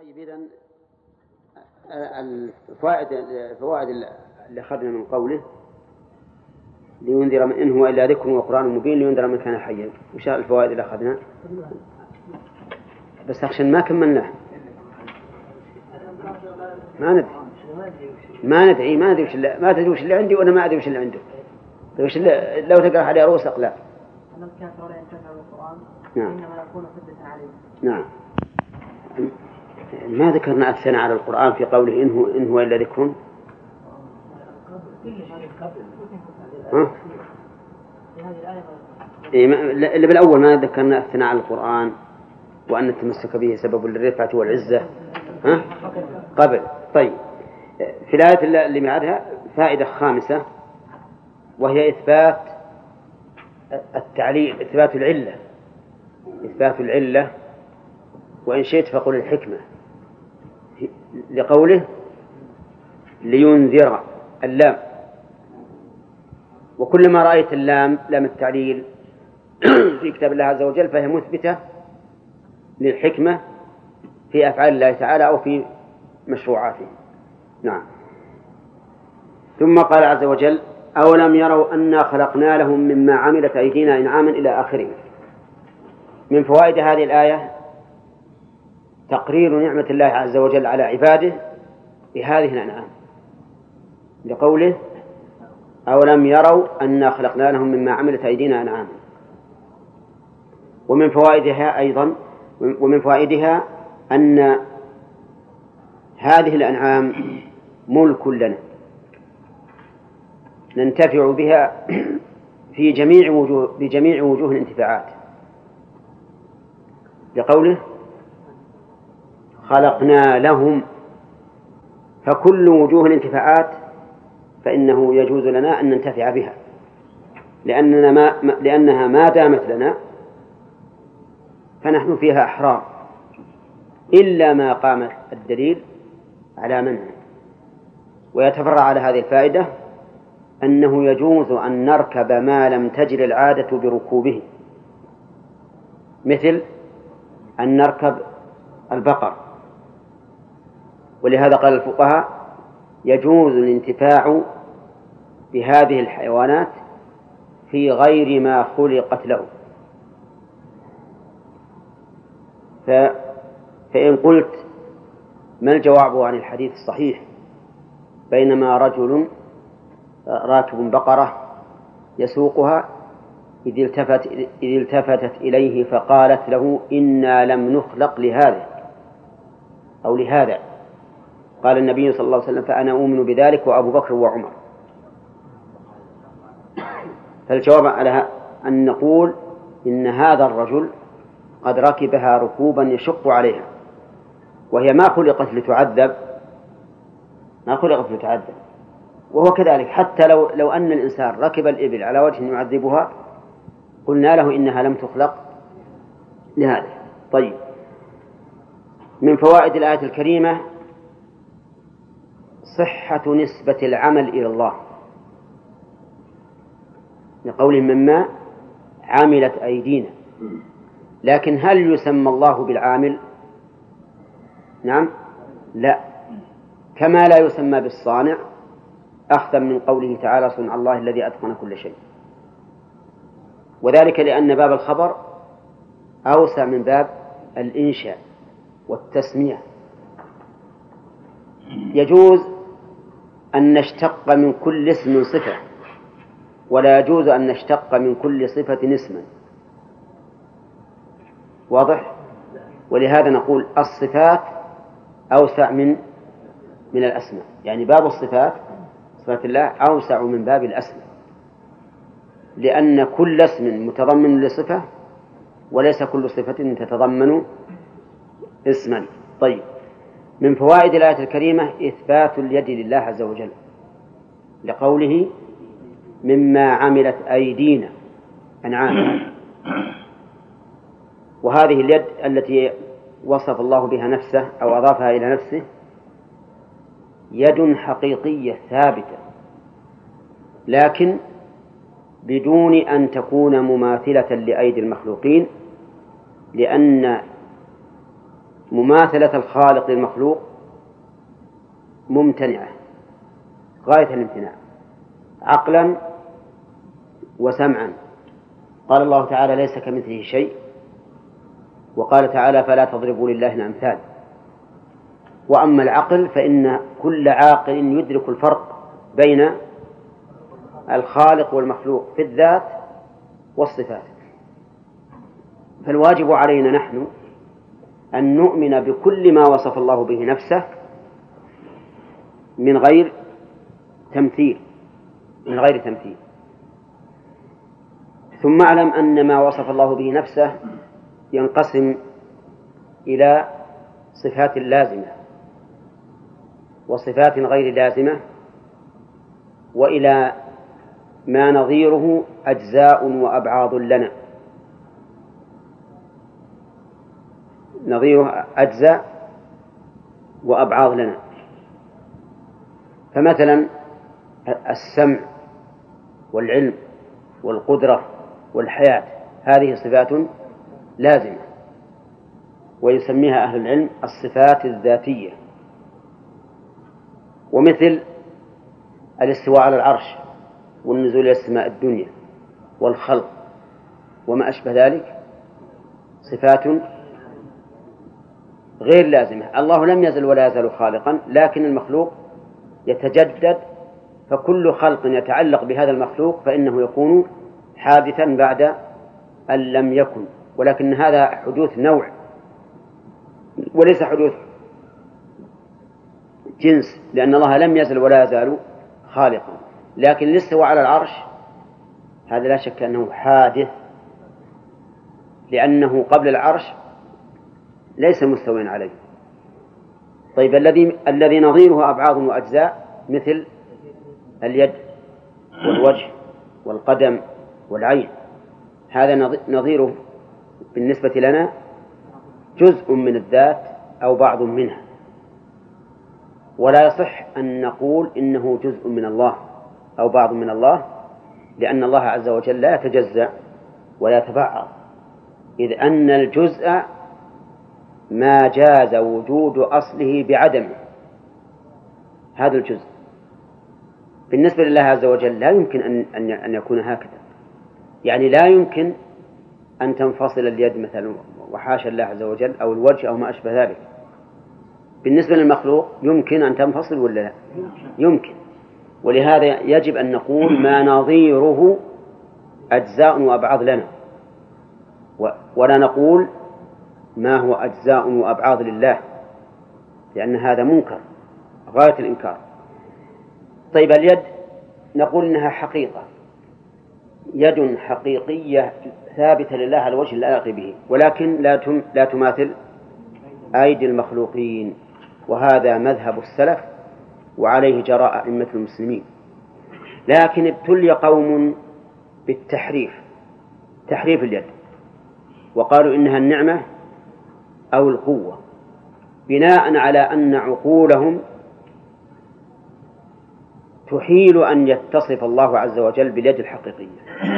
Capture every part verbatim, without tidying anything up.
طيب إذن الفوائد الفوائد اللي أخذنا من قوله لينذر من إن هو إلا ذكر وقرآن مبين لينذر من كان حيا. وش الفوائد اللي أخذنا؟ بس عشان ما كملناه ما ندري ما ندري ما ندري وش اللي ما تدري وش اللي عندي وأنا ما أدري وش اللي عنده. وش اللي لو تقرأ عليه رؤوس أقلام. أنا كافر ولا ينتفع بالقرآن. نعم. إنما يكون حجة عليه. نعم. ما ذكرنا الثناء على القرآن في قوله إن هو إن هو إلا ذكر. ها؟ إيه اللي بالأول ما ذكرنا الثناء على القرآن وأن التمسك به سبب للرفعة والعزة. ها؟ قبل. طيب في الآية اللي بعدها فائدة خامسة وهي إثبات التعليل إثبات العلة إثبات العلة وإن شئت فقل الحكمة لقوله لينذر اللام. وكلما رأيت اللام لام التعليل في كتاب الله عز وجل فهي مثبتة للحكمة في أفعال الله تعالى أو في مشروعاته. نعم. ثم قال عز وجل أولم يروا أنا خلقنا لهم مما عملت أيدينا إنعاما إلى آخره. من فوائد هذه الآية تقرير نعمة الله عز وجل على عباده بهذه الأنعام لقوله أولم يروا أنا خلقنا لهم مما عملت أيدينا إنعاما. ومن فوائدها أيضا ومن فوائدها أن هذه الأنعام ملك لنا ننتفع بها في جميع وجوه بجميع وجوه الانتفاعات لقوله خلقنا لهم. فكل وجوه الانتفاعات فإنه يجوز لنا أن ننتفع بها لأننا ما لأنها ما دامت لنا فنحن فيها أحرار إلا ما قام الدليل على منعه. ويتفرع على هذه الفائدة أنه يجوز أن نركب ما لم تجر العادة بركوبه مثل أن نركب البقر. ولهذا قال الفقهاء يجوز الانتفاع بهذه الحيوانات في غير ما خلقت له. فإن قلت ما الجواب عن الحديث الصحيح بينما رجل راكب بقرة يسوقها إذ التفت إذ التفتت إليه فقالت له إنا لم نخلق لهذا أو لهذا. قال النبي صلى الله عليه وسلم فأنا أؤمن بذلك وأبو بكر وعمر. فالجواب على أن نقول إن هذا الرجل قد ركبها ركوبا يشق عليها وهي ما خلقت لتعذب ما خلقت لتعذب وهو كذلك. حتى لو لو أن الإنسان ركب الإبل على وجه يعذبها قلنا له إنها لم تخلق لهذا. طيب من فوائد الآية الكريمة صحة نسبة العمل إلى الله لقوله مما عملت أيدينا. لكن هل يسمى الله بالعامل؟ نعم لا كما لا يسمى بالصانع أخذا من قوله تعالى صنع الله الذي أتقن كل شيء. وذلك لأن باب الخبر أوسع من باب الإنشاء والتسمية. يجوز أن نشتق من كل اسم صفة ولا يجوز أن نشتق من كل صفة اسما. واضح؟ ولهذا نقول الصفات أوسع من من الأسماء. يعني باب الصفات صفات الله أوسع من باب الأسماء لأن كل اسم متضمن لصفة وليس كل صفة تتضمن اسما. طيب من فوائد الآية الكريمة إثبات اليد لله عز وجل لقوله مما عملت أيدينا أنعام. وهذه اليد التي وصف الله بها نفسه أو أضافها إلى نفسه يد حقيقية ثابتة لكن بدون أن تكون مماثلة لأيدي المخلوقين لأن مماثلة الخالق للمخلوق ممتنعة غاية الامتناع عقلا وسمعا. قال الله تعالى ليس كمثله شيء، وقال تعالى فلا تضربوا لله الأمثال. وأما العقل فإن كل عاقل يدرك الفرق بين الخالق والمخلوق في الذات والصفات. فالواجب علينا نحن أن نؤمن بكل ما وصف الله به نفسه من غير تمثيل من غير تمثيل ثم اعلم أن ما وصف الله به نفسه ينقسم إلى صفات لازمة وصفات غير لازمة، وإلى ما نظيره أجزاء وأبعاض لنا. نظيره أجزاء وأبعاض لنا. فمثلا السمع والعلم والقدرة والحياة هذه صفات لازمة، ويسميها أهل العلم الصفات الذاتية. ومثل الاستواء على العرش والنزول إلى السماء الدنيا والخلق وما أشبه ذلك صفات غير لازمة. الله لم يزل ولا يزال خالقا، لكن المخلوق يتجدد، فكل خلق يتعلق بهذا المخلوق فإنه يكون حادثا بعد أن لم يكن، ولكن هذا حدوث نوع وليس حدوث جنس، لأن الله لم يزل ولا يزال خالقا. لكن الاستواء على العرش هذا لا شك أنه حادث، لأنه قبل العرش ليس مستوين عليه. طيب الذي الذي نظيره أبعاض وأجزاء مثل اليد والوجه والقدم والعين، هذا نظيره بالنسبة لنا جزء من الذات أو بعض منها، ولا يصح أن نقول إنه جزء من الله أو بعض من الله، لأن الله عز وجل لا يتجزأ ولا يتبعض، إذ أن الجزء ما جاز وجود أصله بعدمه، هذا الجزء. بالنسبة لله عز وجل لا يمكن أن أن يكون هكذا، يعني لا يمكن أن تنفصل اليد مثلا وحاشا الله عز وجل، أو الوجه أو ما أشبه ذلك. بالنسبة للمخلوق يمكن أن تنفصل ولا لا؟ يمكن. ولهذا يجب أن نقول ما نظيره أجزاء وأبعاض لنا، ولا نقول ما هو أجزاء وأبعاض لله، لأن هذا منكر غاية الإنكار. طيب اليد نقول إنها حقيقة، يد حقيقية ثابتة لله على وجه اللائق به، ولكن لا لا تماثل أيدي المخلوقين، وهذا مذهب السلف وعليه جراء أئمة المسلمين. لكن ابتلي قوم بالتحريف، تحريف اليد، وقالوا إنها النعمة أو القوة، بناء على أن عقولهم تحيل أن يتصف الله عز وجل باليد الحقيقية.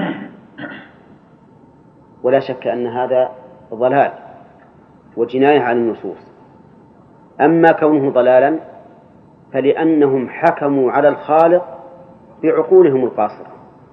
ولا شك أن هذا ضلال وجناية على النصوص. أما كونه ضلالا فلأنهم حكموا على الخالق بعقولهم القاصرة،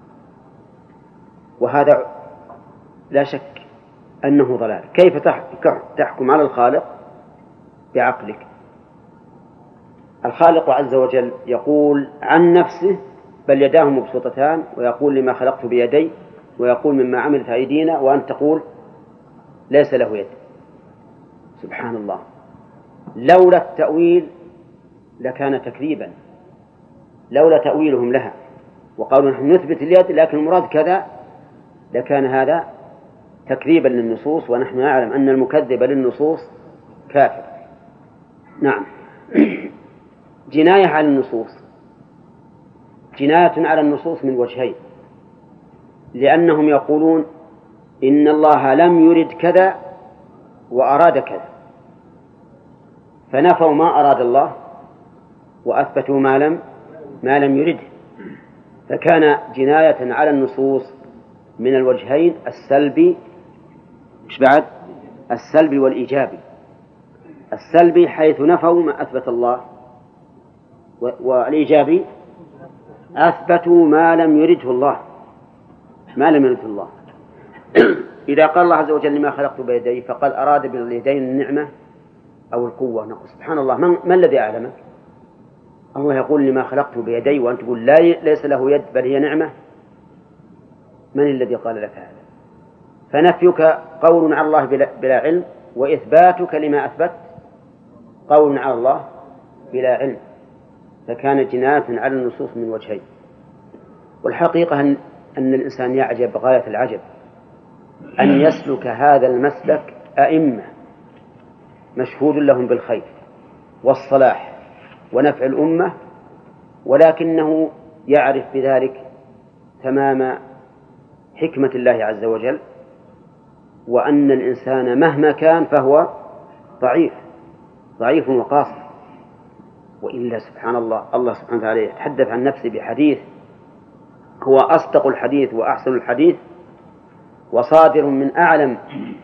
وهذا لا شك أنه ضلال. كيف تحكم على الخالق بعقلك؟ الخالق عز وجل يقول عن نفسه بل يداه مبسوطتان، ويقول لما خلقت بيدي، ويقول مما عملت أيدينا، وأن تقول ليس له يد. سبحان الله، لولا التأويل لكان تكذيبا، لولا تأويلهم لها وقالوا نحن نثبت اليد لكن المراد كذا، لكان هذا تكذيبا للنصوص، ونحن نعلم أن المكذب للنصوص كافر. نعم. جناية على النصوص، جناية على النصوص من وجهين، لأنهم يقولون إن الله لم يرد كذا وأراد كذا، فنفوا ما أراد الله وأثبتوا ما لم ما لم يرده، فكان جناية على النصوص من الوجهين السلبي، إيش بعد؟ السلبي والإيجابي. السلبي حيث نفوا ما أثبت الله، والإيجابي أثبتوا ما لم يرده الله، ما لم يرده الله. إذا قال الله عز وجل لما خلقت بيدي فقال أراد باليدين النعمة أو القوة، نقول سبحان الله، من, من الذي أعلمك؟ الله يقول لما خلقت بيدي وأنت تقول لا ليس له يد بل هي نعمة. من الذي قال لك هذا؟ فنفيك قول على الله بلا, بلا علم، وإثباتك لما أثبت قول على الله بلا علم، فكان جناية على النصوص من وجهين. والحقيقة أن, أن الإنسان يعجب غاية العجب أن يسلك هذا المسلك أئمة مشهود لهم بالخير والصلاح ونفع الأمة، ولكنه يعرف بذلك تمام حكمة الله عز وجل، وأن الإنسان مهما كان فهو ضعيف ضعيف وقاصر. وإلا سبحان الله، الله سبحانه وتعالى يتحدث عن نفسه بحديث هو أصدق الحديث وأحسن الحديث وصادر من أعلم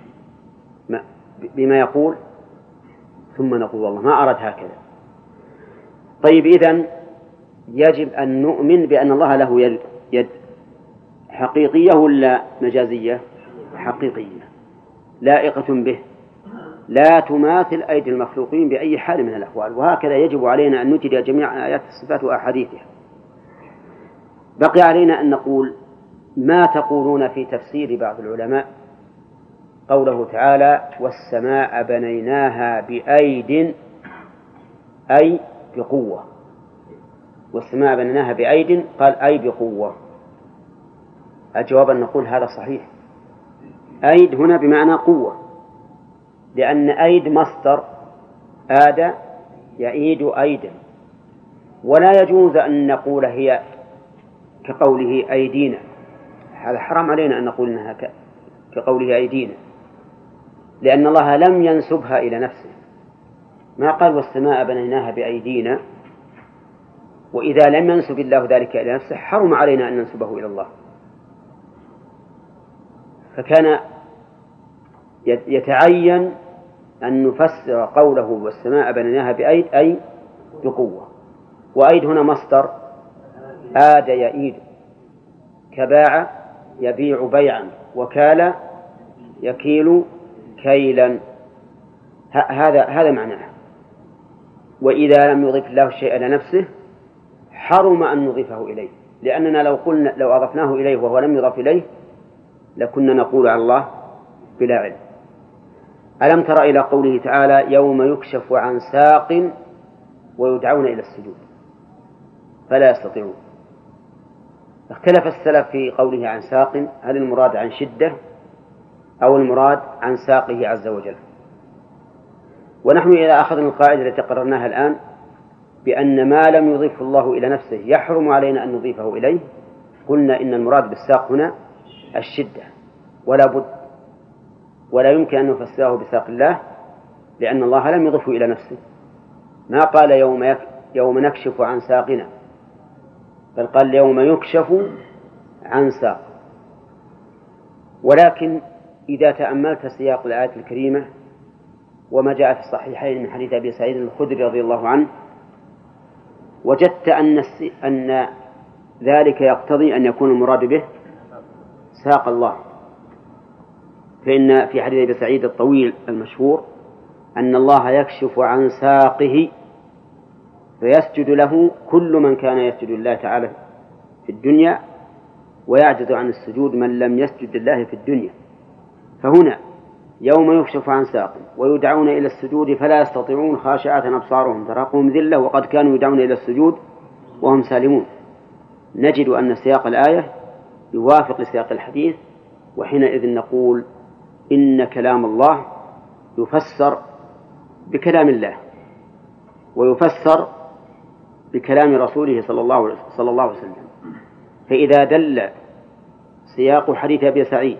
بما يقول، ثم نقول والله ما أرد هكذا. طيب، إذن يجب أن نؤمن بأن الله له يد, يد حقيقية ولا مجازية؟ حقيقية لائقة به، لا تماثل أيدي المخلوقين بأي حال من الأحوال. وهكذا يجب علينا أن نجري جميع آيات الصفات وأحاديثها. بقي علينا أن نقول ما تقولون في تفسير بعض العلماء قوله تعالى والسماء بنيناها بأيد، أي بقوة. والسماء بنيناها بأيد قال أي بقوة. الجواب أن نقول هذا صحيح. أيد هنا بمعنى قوة، لأن أيد مصدر آد يعيد أيدا، ولا يجوز أن نقول هي كقوله أيدينا، هذا حرام علينا أن نقول إنها كقوله أيدينا، لأن الله لم ينسبها إلى نفسه، ما قال والسماء بنيناها بأيدينا. وإذا لم ينسب الله ذلك إلى نفسه حرم علينا أن ننسبه إلى الله. فكان يتعين أن نفسر قوله والسماء بنيناها بأيد أي بقوة. وأيد هنا مصدر آد يئيد، كباع يبيع بيعا، وكال يكيل كيلا، هذا هذا معناه. وإذا لم يضف الله الشيء إلى نفسه حرم أن نضيفه إليه، لأننا لو قلنا لو أضفناه إليه وهو لم يضف إليه لكنا نقول على الله بلا علم. ألم تر إلى قوله تعالى يوم يكشف عن ساق ويدعون إلى السجود فلا يستطيعون. اختلف السلف في قوله عن ساق، هل المراد عن شدة أو المراد عن ساقه عز وجل؟ ونحن إذا أخذنا القاعدة التي قررناها الآن بأن ما لم يضيف الله إلى نفسه يحرم علينا أن نضيفه إليه، قلنا إن المراد بالساق هنا الشدة، ولا بد ولا يمكن أن نفسره بساق الله، لأن الله لم يضفه إلى نفسه، ما قال يوم, يك... يوم نكشف عن ساقنا، بل قال يوم يكشف عن ساق. ولكن إذا تأملت سياق الآية الكريمة وما جاء في الصحيحين من حديث أبي سعيد الخدري رضي الله عنه، وجدت أن, الس... أن ذلك يقتضي أن يكون المراد به ساق الله. فإن في حديث أبي سعيد الطويل المشهور أن الله يكشف عن ساقه فيسجد له كل من كان يسجد لله تعالى في الدنيا، ويعجز عن السجود من لم يسجد لله في الدنيا. فهنا يوم يكشف عن ساق ويدعون إلى السجود فلا يستطيعون خاشعة أبصارهم ترهقهم ذلة وقد كانوا يدعون إلى السجود وهم سالمون. نجد أن سياق الآية يوافق سياق الحديث، وحينئذ نقول إن كلام الله يفسر بكلام الله ويفسر بكلام رسوله صلى الله صلى الله عليه وسلم. فإذا دل سياق حديث أبي سعيد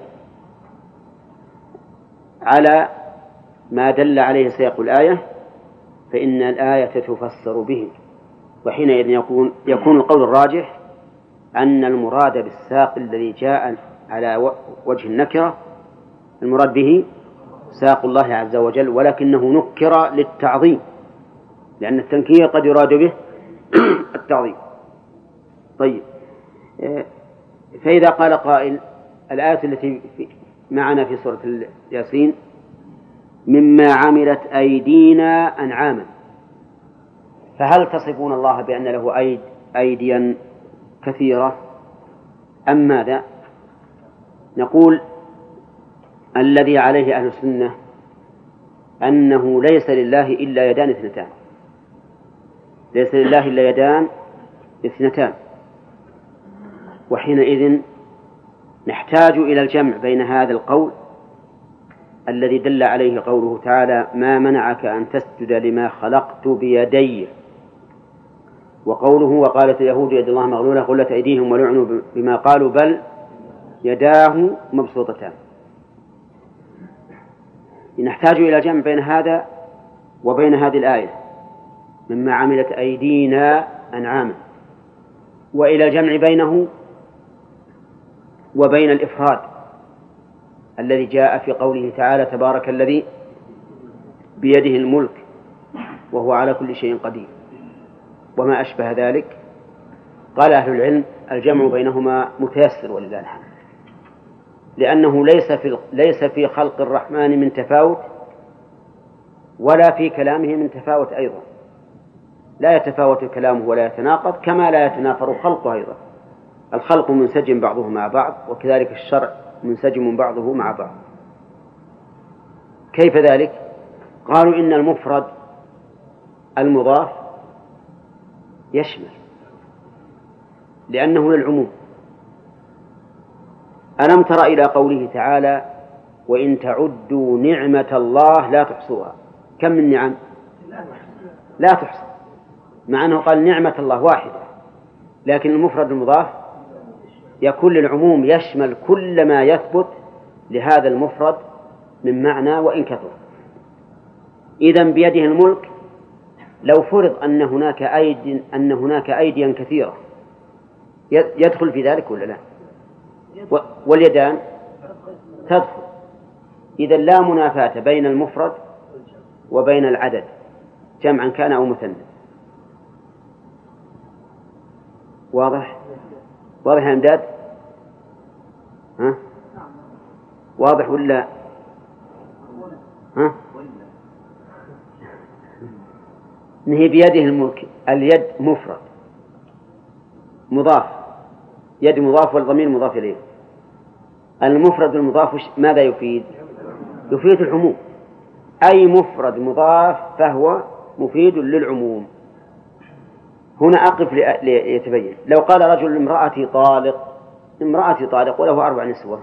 على ما دل عليه سياق الآية فإن الآية تفسر به، وحينئذ يكون يكون القول الراجح أن المراد بالساق الذي جاء على وجه النكرة المراد به ساق الله عز وجل، ولكنه نكر للتعظيم، لأن التنكير قد يراد به التعظيم. طيب، فإذا قال قائل الآية التي معنا في سورة ياسين مما عملت أيدينا أنعاما، فهل تصفون الله بأن له أيد أيديا كثيرة أم ماذا؟ نقول الذي عليه أهل السنة أنه ليس لله إلا يدان اثنتان، ليس لله إلا يدان اثنتان، وحينئذ نحتاج إلى الجمع بين هذا القول الذي دل عليه قوله تعالى ما منعك أن تسجد لما خلقت بيدي، وقوله وقالت اليهود يد الله مغلولة غلت أيديهم ولعنوا بما قالوا بل يداه مبسوطتان. نحتاج إلى جمع بين هذا وبين هذه الآية مما عملت أيدينا أنعاما، وإلى الجمع بينه وبين الإفراد الذي جاء في قوله تعالى تبارك الذي بيده الملك وهو على كل شيء قدير وما أشبه ذلك. قال أهل العلم الجمع بينهما متيسر ولله الحمد، لأنه ليس في ليس في خلق الرحمن من تفاوت ولا في كلامه من تفاوت أيضا، لا يتفاوت كلامه ولا يتناقض كما لا يتنافر خلقه أيضا. الخلق منسجم بعضه مع بعض، وكذلك الشرع منسجم بعضه مع بعض. كيف ذلك؟ قالوا إن المفرد المضاف يشمل لأنه للعموم. ألم تر إلى قوله تعالى وإن تعدوا نعمة الله لا تحصوها؟ كم من نعم؟ لا تحصى، مع أنه قال نعمة الله واحدة، لكن المفرد المضاف يكون للعموم، يشمل كل ما يثبت لهذا المفرد من معنى وإن كثر. إذن بيده الملك لو فرض أن هناك أيدي أن هناك أيديا كثيرة يدخل في ذلك ولا لا؟ واليدان تدخل. إذا لا منافاة بين المفرد وبين العدد جمعا كان أو مثنى. واضح؟ واضح يا أمداد؟ ها؟ واضح ولا؟ ها؟ نهي بيده الملك، اليد مفرد مضاف، يد مضاف والضمير مضاف إليه. المفرد المضاف ماذا يفيد؟ يفيد العموم، أي مفرد مضاف فهو مفيد للعموم. هنا أقف ليتبين. لو قال رجل امرأتي طالق، امرأتي طالق وله أربع نسوة،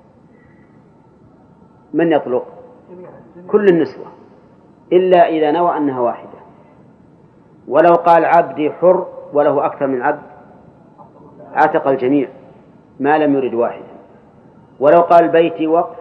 من يطلق؟ كل النسوة إلا إذا نوى أنها واحدة. ولو قال عبدي حر وله أكثر من عبد اعتق الجميع ما لم يرد واحدا. ولو قال بيتي وقف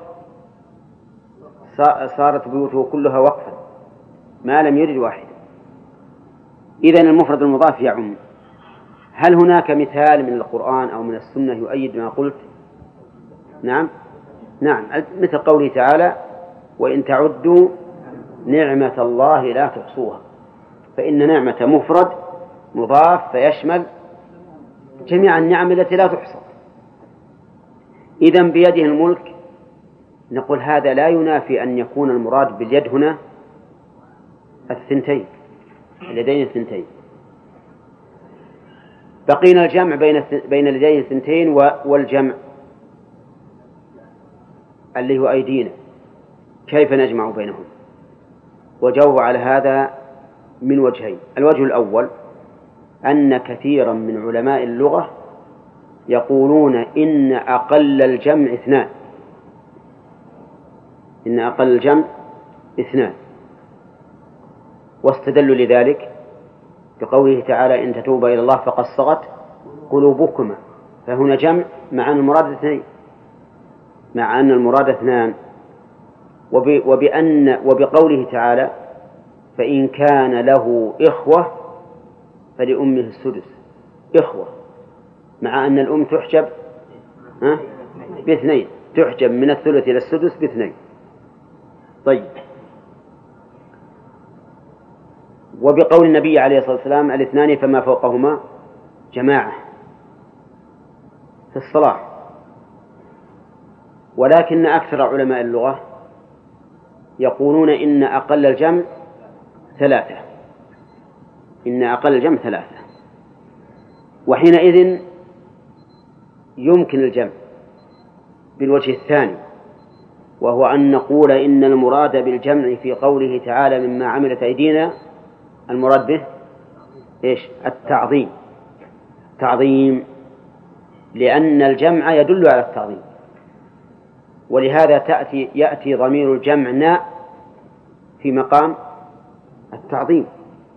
صارت بيوته كلها وقفا ما لم يرد واحدا. إذن المفرد المضاف يعم. هل هناك مثال من القرآن أو من السنة يؤيد ما قلت؟ نعم نعم مثل قوله تعالى وإن تعدوا نعمة الله لا تحصوها، فإن نعمة مفرد مضاف فيشمل جميع النعم التي لا تحصى. إذن بيده الملك نقول هذا لا ينافي أن يكون المراد باليد هنا الثنتين، اليدين الثنتين. بقينا الجمع بين بين اليدين الثنتين والجمع اللي هو أيدينا، كيف نجمع بينهم؟ وجاوب على هذا من وجهين. الوجه الأول أن كثيرا من علماء اللغة يقولون إن أقل الجمع اثنان، إن أقل الجمع اثنان، واستدلوا لذلك بقوله تعالى إن تتوبا إلى الله فقد صغت قلوبكما، فهنا جمع مع أن المراد اثنين، مع أن المراد اثنان. وبأن وبقوله تعالى فإن كان له إخوة فلأمه السدس، إخوة، مع أن الأم تحجب باثنين، تحجب من الثلث إلى السدس باثنين. طيب. وبقول النبي عليه الصلاة والسلام الاثنان فما فوقهما جماعة في الصلاة، ولكن أكثر علماء اللغة يقولون إن أقل الجمع ثلاثة، إن أقل الجمع ثلاثة، وحينئذ يمكن الجمع بالوجه الثاني، وهو أن نقول إن المراد بالجمع في قوله تعالى مما عملت أيدينا المراد به إيش؟ التعظيم، تعظيم، لأن الجمع يدل على التعظيم، ولهذا تأتي يأتي ضمير الجمع ناء في مقام التعظيم.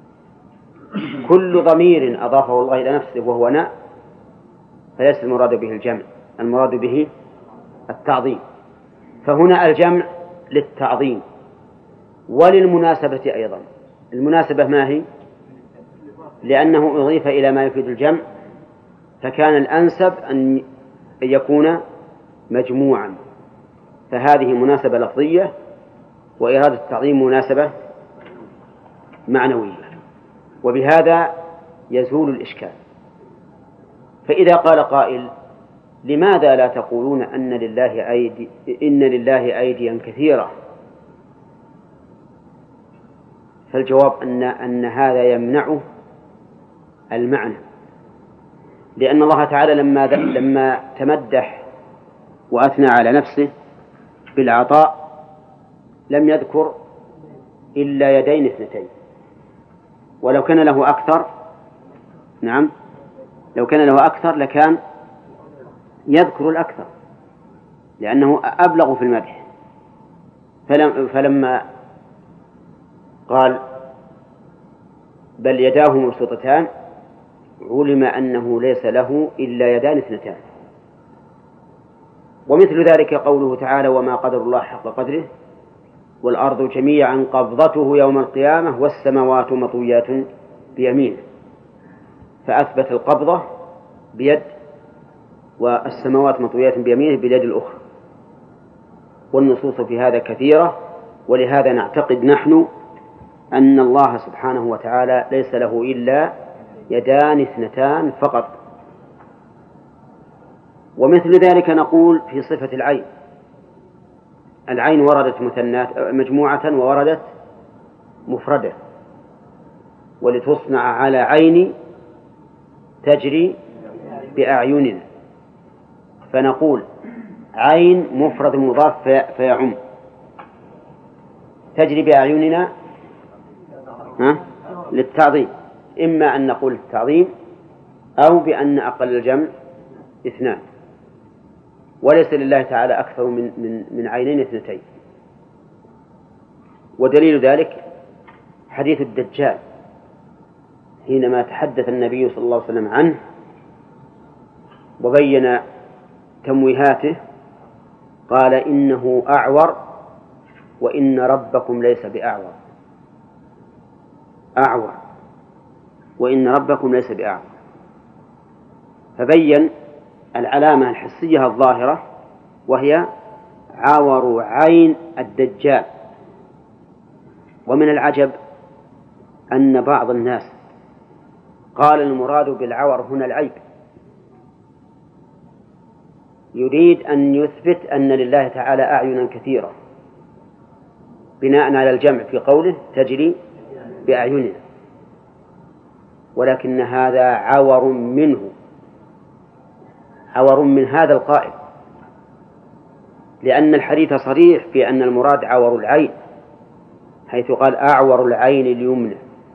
كل ضمير أضافه الله إلى نفسه وهو ناء فليس المراد به الجمع، المراد به التعظيم. فهنا الجمع للتعظيم وللمناسبة أيضا. المناسبة ما هي؟ لأنه أضيف إلى ما يفيد الجمع، فكان الأنسب أن يكون مجموعا، فهذه مناسبة لفظية، وإرادة التعظيم مناسبة معنوية، وبهذا يزول الإشكال. فإذا قال قائل لماذا لا تقولون أن لله أيدي إن لله أيديا كثيرة؟ فالجواب أن أن هذا يمنعه المعنى، لأن الله تعالى لما لما تمدح وأثنى على نفسه بالعطاء لم يذكر إلا يدين اثنتين، ولو كان له أكثر، نعم لو كان له أكثر لكان يذكر الأكثر، لأنه أبلغ في المدح. فلم فلما قال بل يداه مبسوطتان علم أنه ليس له إلا يدان اثنتان. ومثل ذلك قوله تعالى وما قدر الله حق قدره والأرض جميعا قبضته يوم القيامة والسماوات مطويات بيمينه، فأثبت القبضة بيد والسماوات مطويات بيمينه باليد الأخرى، والنصوص في هذا كثيرة. ولهذا نعتقد نحن أن الله سبحانه وتعالى ليس له إلا يدان اثنتان فقط. ومثل ذلك نقول في صفة العين، العين وردت مثنات مجموعة ووردت مفردة، ولتصنع على عين تجري بأعيننا، فنقول عين مفرد مضاف فيعم، تجري بأعيننا ها؟ للتعظيم، إما أن نقول التعظيم أو بأن أقل الجمع اثنان، وليس لله تعالى أكثر من, من, من عينين اثنتين. ودليل ذلك حديث الدجال حينما تحدث النبي صلى الله عليه وسلم عنه وبين تمويهاته قال إنه أعور وإن ربكم ليس بأعور، أعور وإن ربكم ليس بأعور، فبين العلامة الحسية الظاهرة وهي عور عين الدجال. ومن العجب أن بعض الناس قال المراد بالعور هنا العيب، يريد أن يثبت أن لله تعالى أعينا كثيرة بناء على الجمع في قوله تجري بأعيننا، ولكن هذا عور منه، عور من هذا القائل، لأن الحديث صريح في أن المراد عور العين، حيث قال أعور العين اليمنى،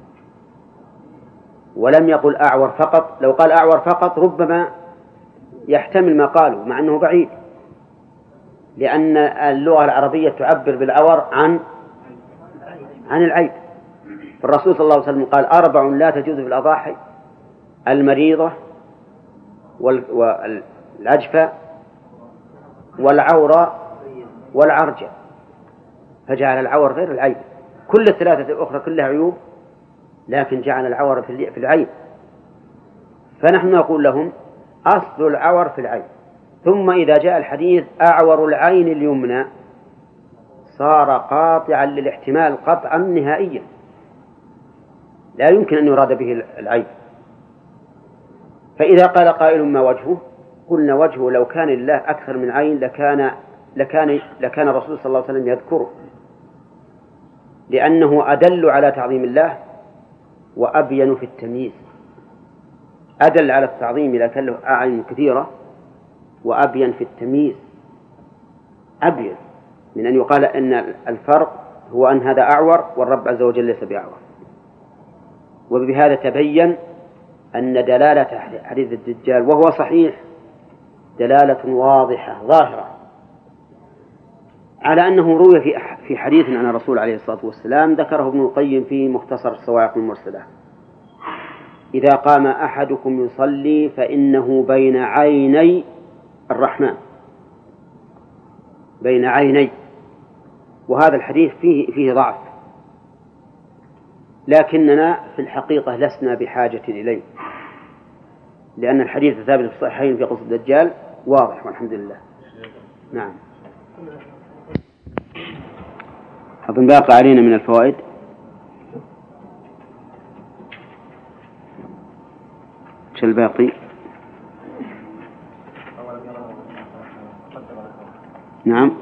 ولم يقل أعور فقط. لو قال أعور فقط ربما يحتمل ما قالوا مع أنه بعيد، لأن اللغة العربية تعبر بالعور عن عن العيب. الرسول صلى الله عليه وسلم قال أربع لا تجوز في الأضاحي: المريضة والعجفة والعورة والعرجة، فجعل العور غير العيب. كل الثلاثة الأخرى كلها عيوب، لكن جعل العور في العيب. فنحن نقول لهم أصل العور في العين، ثم إذا جاء الحديث أعور العين اليمنى صار قاطعا للاحتمال قطعا نهائيا، لا يمكن أن يراد به العيب. فإذا قال قائل ما وجهه؟ قلنا وجهه لو كان لله أكثر من عين لكان لكان لكان الرسول صلى الله عليه وسلم يذكره، لأنه أدل على تعظيم الله وأبين في التمييز. أدل على التعظيم إذا كان له أعين كثيرة، وأبين في التمييز، أبين من أن يقال أن الفرق هو أن هذا أعور والرب عز وجل ليس بأعور. وبهذا تبين أن دلالة حديث الدجال وهو صحيح دلالة واضحة ظاهرة على أنه روي في في حديث عن الرسول عليه الصلاة والسلام ذكره ابن القيم في مختصر الصواعق المرسلة: إذا قام أحدكم يصلي فإنه بين عيني الرحمن، بين عيني. وهذا الحديث فيه فيه ضعف، لكننا في الحقيقة لسنا بحاجة إليه، لأن الحديث الثابت في الصحيحين في قصة الدجال واضح والحمد لله. نعم. أظن باقي علينا من الفوائد. شو الباقي؟ نعم.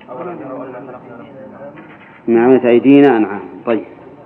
نعمة أيدينا أنعام. طيب،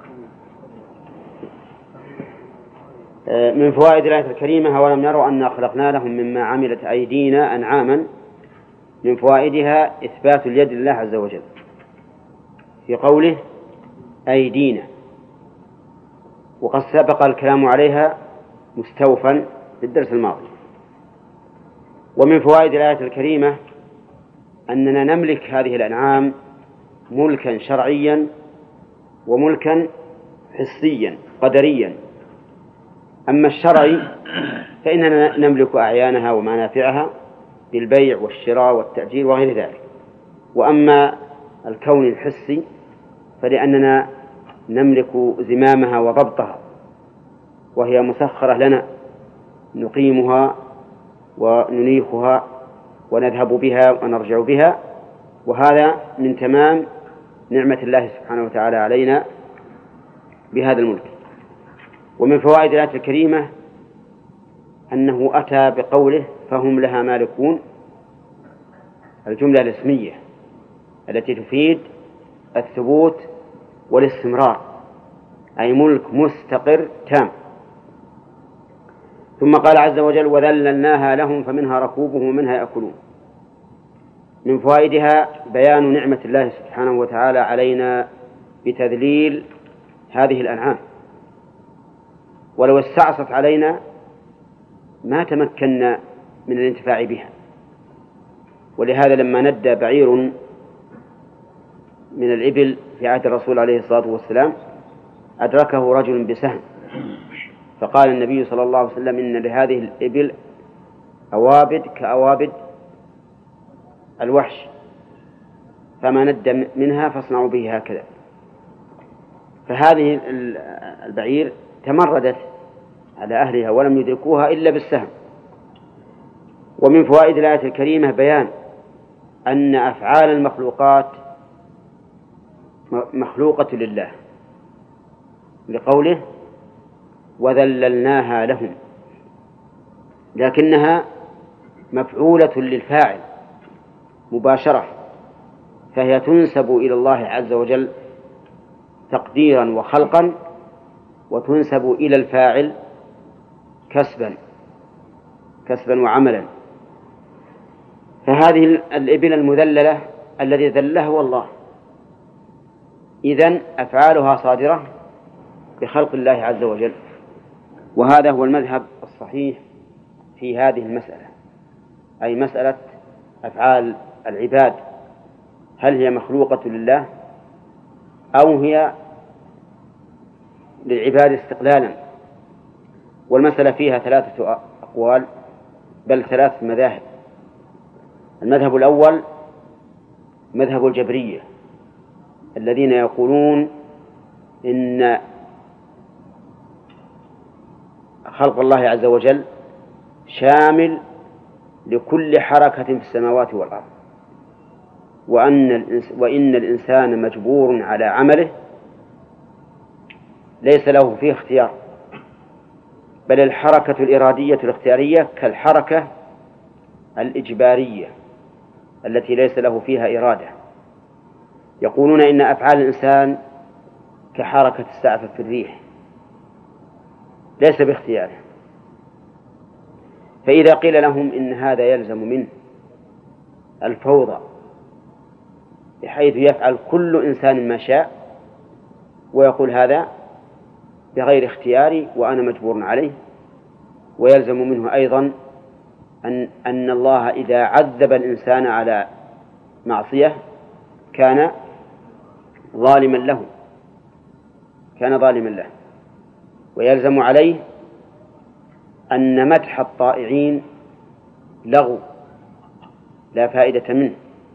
من فوائد الآية الكريمة: أولم يروا أنا خلقنا لهم مما عملت أيدينا أنعاما. من فوائدها إثبات اليد لله عز وجل في قوله أيدينا، وقد سبق الكلام عليها مستوفا في الدرس الماضي. ومن فوائد الآية الكريمة أننا نملك هذه الأنعام ملكا شرعيا وملكا حسيا قدريا. أما الشرعي فإننا نملك أعيانها ومنافعها بالبيع والشراء والتأجير وغير ذلك. وأما الكون الحسي فلأننا نملك زمامها وضبطها، وهي مسخرة لنا، نقيمها وننيخها ونذهب بها ونرجع بها، وهذا من تمام نعمة الله سبحانه وتعالى علينا بهذا الملك. ومن فوائد الآية الكريمة أنه أتى بقوله فهم لها مالكون، الجملة الاسمية التي تفيد الثبوت والاستمرار، أي ملك مستقر تام. ثم قال عز وجل وذللناها لهم فمنها ركوبهم ومنها يأكلون. من فوائدها بيان نعمة الله سبحانه وتعالى علينا بتذليل هذه الأنعام، ولو استعصت علينا ما تمكنا من الانتفاع بها. ولهذا لما ندى بعير من الإبل في عهد الرسول عليه الصلاة والسلام أدركه رجل بسهم، فقال النبي صلى الله عليه وسلم إن لهذه الإبل أوابد كأوابد الوحش، فما ند منها فاصنعوا به هكذا. فهذه البعير تمردت على أهلها ولم يدركوها إلا بالسهم. ومن فوائد الآية الكريمة بيان أن أفعال المخلوقات مخلوقة لله، لقوله وذللناها لهم، لكنها مفعولة للفاعل مباشرة، فهي تنسب إلى الله عز وجل تقديرا وخلقا، وتنسب إلى الفاعل كسبا كسبا وعملا. فهذه الإبل المذللة الذي ذلها هو الله، إذن أفعالها صادرة بخلق الله عز وجل. وهذا هو المذهب الصحيح في هذه المسألة، أي مسألة أفعال العباد، هل هي مخلوقة لله أو هي للعباد استقلالا. والمسألة فيها ثلاثة أقوال، بل ثلاث مذاهب. المذهب الأول مذهب الجبرية الذين يقولون إن خلق الله عز وجل شامل لكل حركة في السماوات والأرض، وأن الإنس وإن الإنسان مجبور على عمله ليس له فيه اختيار، بل الحركة الإرادية الاختيارية كالحركة الإجبارية التي ليس له فيها إرادة. يقولون إن أفعال الإنسان كحركة السعف في الريح ليس باختياره، فإذا قيل لهم إن هذا يلزم منه الفوضى بحيث يفعل كل إنسان ما شاء ويقول هذا بغير اختياري وأنا مجبور عليه، ويلزم منه أيضا أن, أن الله إذا عذب الإنسان على معصية كان ظالما له كان ظالما له ويلزم عليه أن مدح الطائعين لغو لا فائدة منه،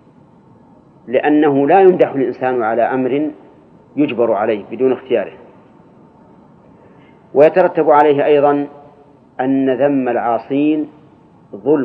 لأنه لا يمدح الإنسان على أمر يجبر عليه بدون اختياره. ويترتب عليه أيضا أن ذم العاصين ظلم،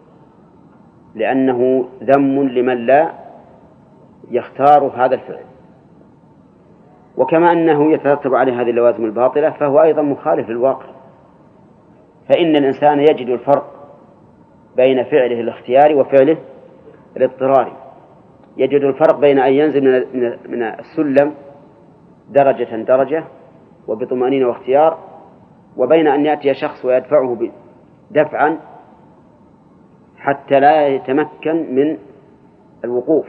لأنه ذم لمن لا يختار هذا الفعل. وكما أنه يترتب عليه هذه اللوازم الباطلة فهو أيضا مخالف للواقع، فإن الإنسان يجد الفرق بين فعله الاختياري وفعله الاضطراري. يجد الفرق بين أن ينزل من السلم درجة درجة وبطمأنينة واختيار، وبين أن يأتي شخص ويدفعه دفعا حتى لا يتمكن من الوقوف.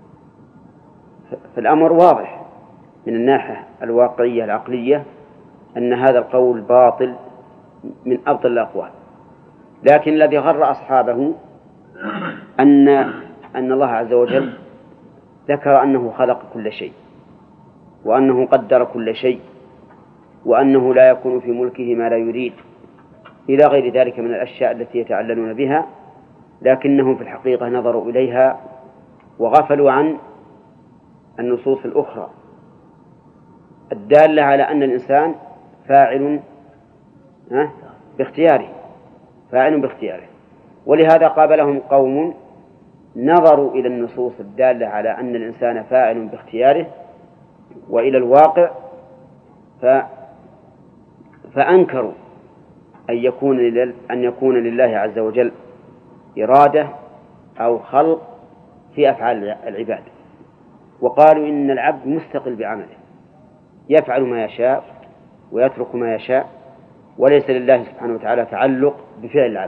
فالأمر واضح من الناحية الواقعية العقلية أن هذا القول باطل من أبطل الأقوال. لكن الذي غر أصحابه أن أن الله عز وجل ذكر أنه خلق كل شيء وأنه قدر كل شيء وأنه لا يكون في ملكه ما لا يريد إلى غير ذلك من الأشياء التي يتعللون بها، لكنهم في الحقيقة نظروا إليها وغفلوا عن النصوص الأخرى الدالة على أن الإنسان فاعل باختياره فاعل باختياره. ولهذا قابلهم قوم نظروا إلى النصوص الدالة على أن الإنسان فاعل باختياره وإلى الواقع ف... فأنكروا أن يكون لل... أن يكون لله عز وجل إرادة أو خلق في أفعال العباد، وقالوا إن العبد مستقل بعمله يفعل ما يشاء ويترك ما يشاء، وليس لله سبحانه وتعالى تعلق بفعل العبد.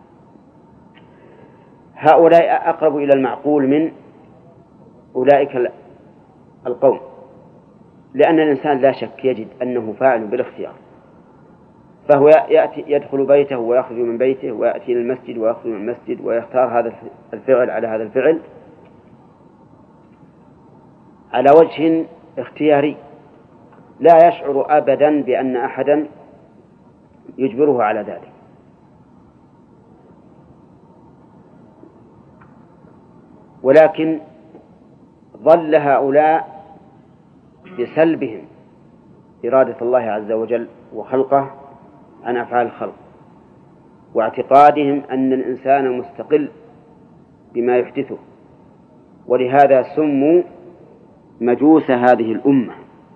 هؤلاء أقرب إلى المعقول من أولئك القوم، لأن الإنسان لا شك يجد أنه فاعل بالاختيار، فهو يأتي يدخل بيته ويخرج من بيته ويأتي إلى المسجد ويخرج من المسجد ويختار هذا الفعل على هذا الفعل على وجه اختياري، لا يشعر أبدا بأن أحدا يجبره على ذلك. ولكن ظل هؤلاء بسلبهم إرادة الله عز وجل وخلقه عن أفعال الخلق، واعتقادهم أن الإنسان مستقل بما يحدثه، ولهذا سموا مجوس هذه الأمة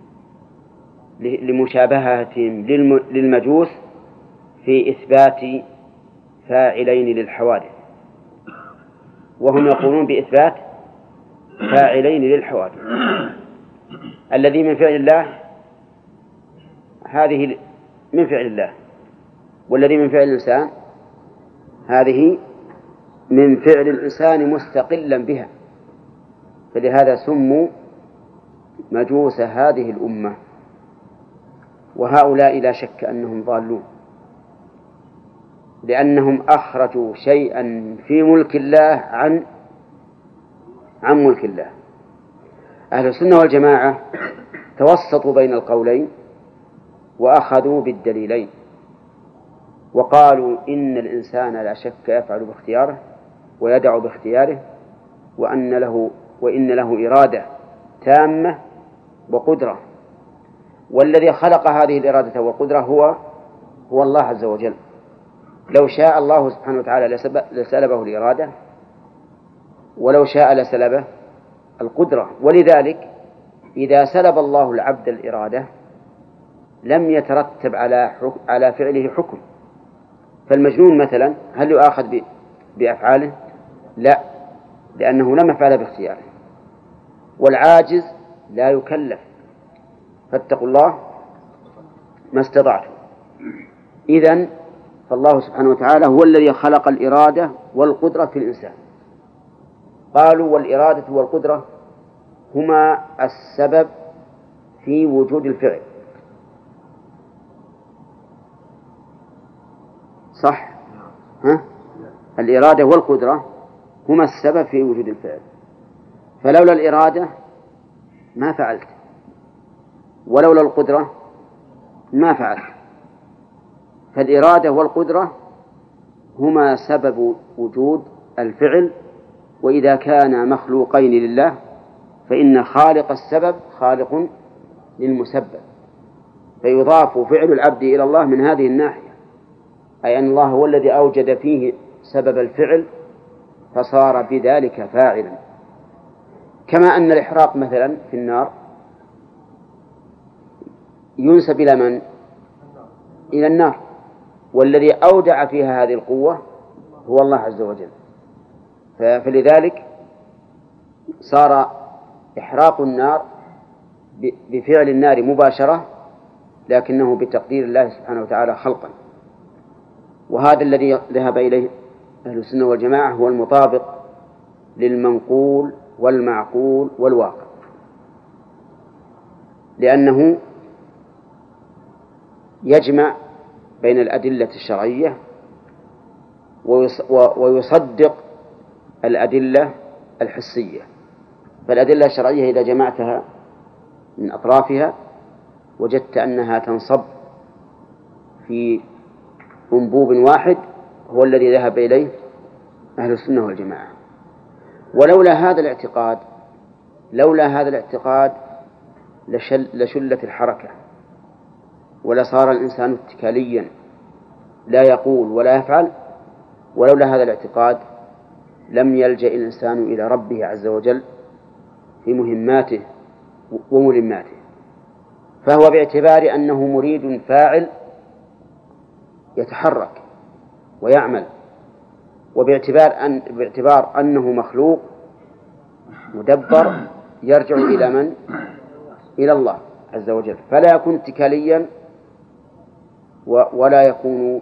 لمشابهتهم للمجوس في إثبات فاعلين للحوادث، وهم يقولون بإثبات فاعلين للحوادث. الذي من فعل الله هذه من فعل الله، والذي من فعل الإنسان هذه من فعل الإنسان مستقلا بها، فلهذا سموا مجوس هذه الأمة. وهؤلاء لا شك أنهم ضالون، لأنهم أخرجوا شيئا في ملك الله عن عن ملك الله. أهل السنة والجماعة توسطوا بين القولين وأخذوا بالدليلين، وقالوا إن الإنسان لا شك يفعل باختياره ويدع باختياره، وأن له وإن له إرادة تامة وقدرة، والذي خلق هذه الإرادة والقدرة هو هو الله عز وجل. لو شاء الله سبحانه وتعالى لسلبه الإرادة، ولو شاء لسلبه القدرة. ولذلك إذا سلب الله العبد الإرادة لم يترتب على على فعله حكم. فالمجنون مثلا هل يؤاخذ بأفعاله؟ لا، لأنه لم يفعل باختياره. والعاجز لا يكلف، فاتقوا الله ما استطعتم. إذن فالله سبحانه وتعالى هو الذي خلق الإرادة والقدرة في الإنسان. قالوا والإرادة والقدرة هما السبب في وجود الفعل، صح؟ ها؟ الإرادة والقدرة هما السبب في وجود الفعل، فلولا الإرادة ما فعلت، ولولا القدرة ما فعلت. فالإرادة والقدرة هما سبب وجود الفعل، وإذا كان مخلوقين لله فإن خالق السبب خالق للمسبب، فيضاف فعل العبد إلى الله من هذه الناحية، أي أن الله هو الذي أوجد فيه سبب الفعل فصار بذلك فاعلا. كما أن الإحراق مثلا في النار ينسب إلى من؟ إلى النار، والذي أودع فيها هذه القوة هو الله عز وجل. فلذلك صار إحراق النار بفعل النار مباشرة، لكنه بتقدير الله سبحانه وتعالى خلقا. وهذا الذي ذهب إليه أهل السنة والجماعة هو المطابق للمنقول والمعقول والواقع، لأنه يجمع بين الأدلة الشرعية ويصدق الأدلة الحسية. فالأدلة الشرعية إذا جمعتها من أطرافها وجدت أنها تنصب في أنبوب واحد هو الذي ذهب إليه أهل السنة والجماعة. ولولا هذا الاعتقاد لولا هذا الاعتقاد لشل لشلت الحركة ولصار الإنسان اتكاليا لا يقول ولا يفعل. ولولا هذا الاعتقاد لم يلجأ الإنسان إلى ربه عز وجل في مهماته وملماته، فهو باعتبار أنه مريد فاعل يتحرك ويعمل، وباعتبار أن باعتبار أنه مخلوق مدبر يرجع إلى من؟ إلى الله عز وجل، فلا يكون اتكاليا ولا يكون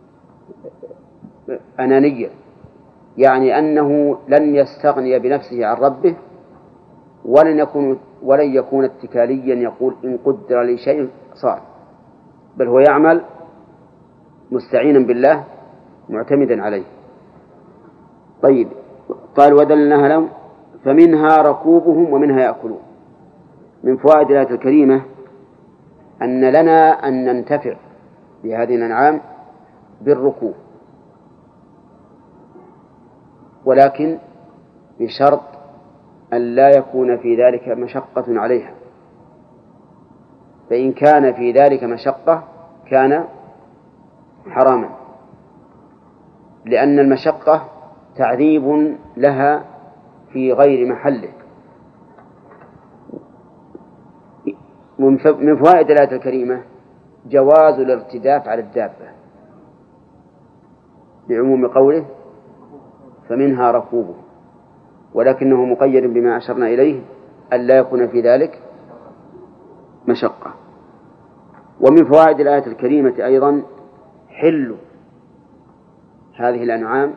أنانيا، يعني أنه لن يستغني بنفسه عن ربه، ولن يكون ولن يكون اتكاليا يقول إن قدر لي شيء صار، بل هو يعمل مستعينا بالله معتمدا عليه. طيب، قال وذللناها لهم فمنها ركوبهم ومنها يأكلون. من فوائد الآية الكريمة أن لنا أن ننتفع بهذه الأنعام بالركوب، ولكن بشرط أن لا يكون في ذلك مشقة عليها، فإن كان في ذلك مشقة كان حراما، لأن المشقة تعذيب لها في غير محله. من فوائد الآية الكريمة جواز الارتداف على الدابة بعموم قوله فمنها ركوبه، ولكنه مقيد بما أشرنا إليه أن لا يكون في ذلك مشقة. ومن فوائد الآية الكريمة أيضا حل هذه الأنعام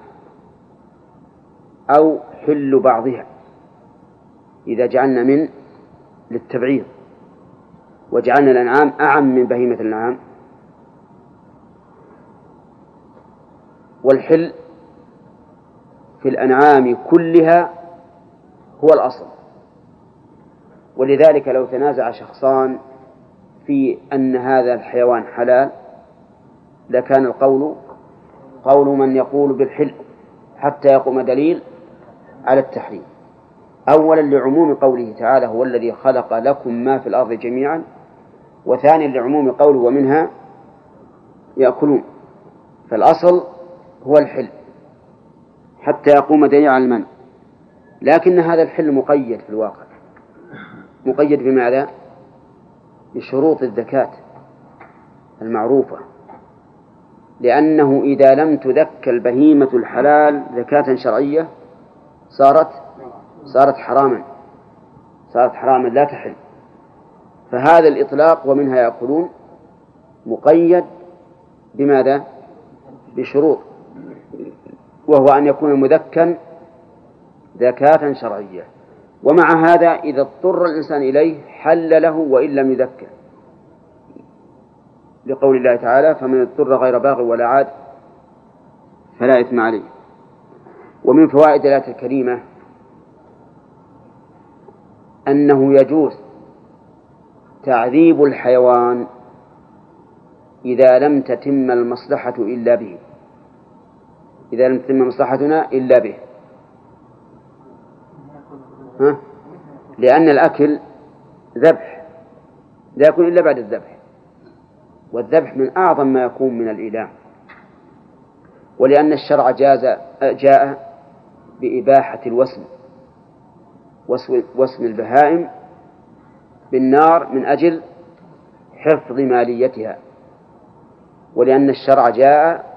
أو حل بعضها إذا جعلنا من للتبعيض وجعلنا الأنعام أعم من بهيمة الأنعام. والحل في الأنعام كلها هو الأصل، ولذلك لو تنازع شخصان في أن هذا الحيوان حلال لكان القول قول من يقول بالحل حتى يقوم دليل على التحريم. أولا لعموم قوله تعالى هو الذي خلق لكم ما في الأرض جميعا، وثانيا لعموم قوله ومنها يأكلون، فالأصل هو الحل حتى يقوم دليل على المنع. لكن هذا الحل مقيد في الواقع، مقيد بماذا؟ بشروط الزكاة المعروفة، لأنه إذا لم تذك البهيمة الحلال زكاة شرعية صارت صارت حراما صارت حراما لا تحل. فهذا الإطلاق ومنها يأكلون مقيد بماذا؟ بشروط، وهو أن يكون مذكا زكاة شرعية. ومع هذا إذا اضطر الإنسان إليه حل له وإن لم يذكر، لقول الله تعالى: فمن اضطر غير باغ ولا عاد فلا إثم عليه. ومن فوائد الآية الكريمة أنه يجوز تعذيب الحيوان إذا لم تتم المصلحة إلا به، إذا لم تتم مصلحتنا إلا به. ها؟ لأن الأكل ذبح لا يكون إلا بعد الذبح، والذبح من أعظم ما يكون من الإيلام، ولأن الشرع جاز جاء بإباحة الوسم وسم البهائم بالنار من أجل حفظ ماليتها، ولأن الشرع جاء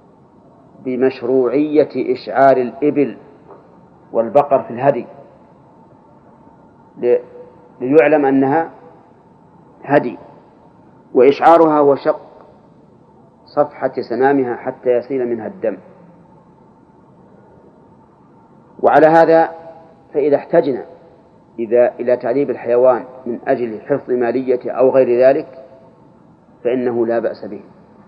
بمشروعية إشعار الإبل والبقر في الهدي ليعلم أنها هدي، وإشعارها هو شق صفحة سنامها حتى يسيل منها الدم. وعلى هذا فإذا احتجنا إذا إلى تعذيب الحيوان من أجل حفظ ماليته أو غير ذلك فإنه لا بأس به،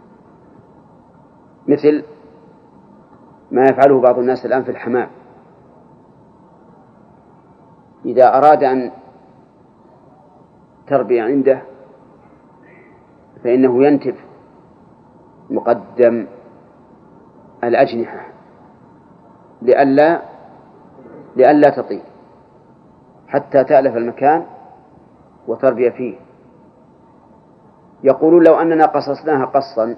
مثل ما يفعله بعض الناس الآن في الحمام. إذا أراد أن تربي عنده فإنه ينتف مقدم الأجنحة لئلا لئلا تطير حتى تألف المكان وتربي فيه. يقولون لو أننا قصصناها قصا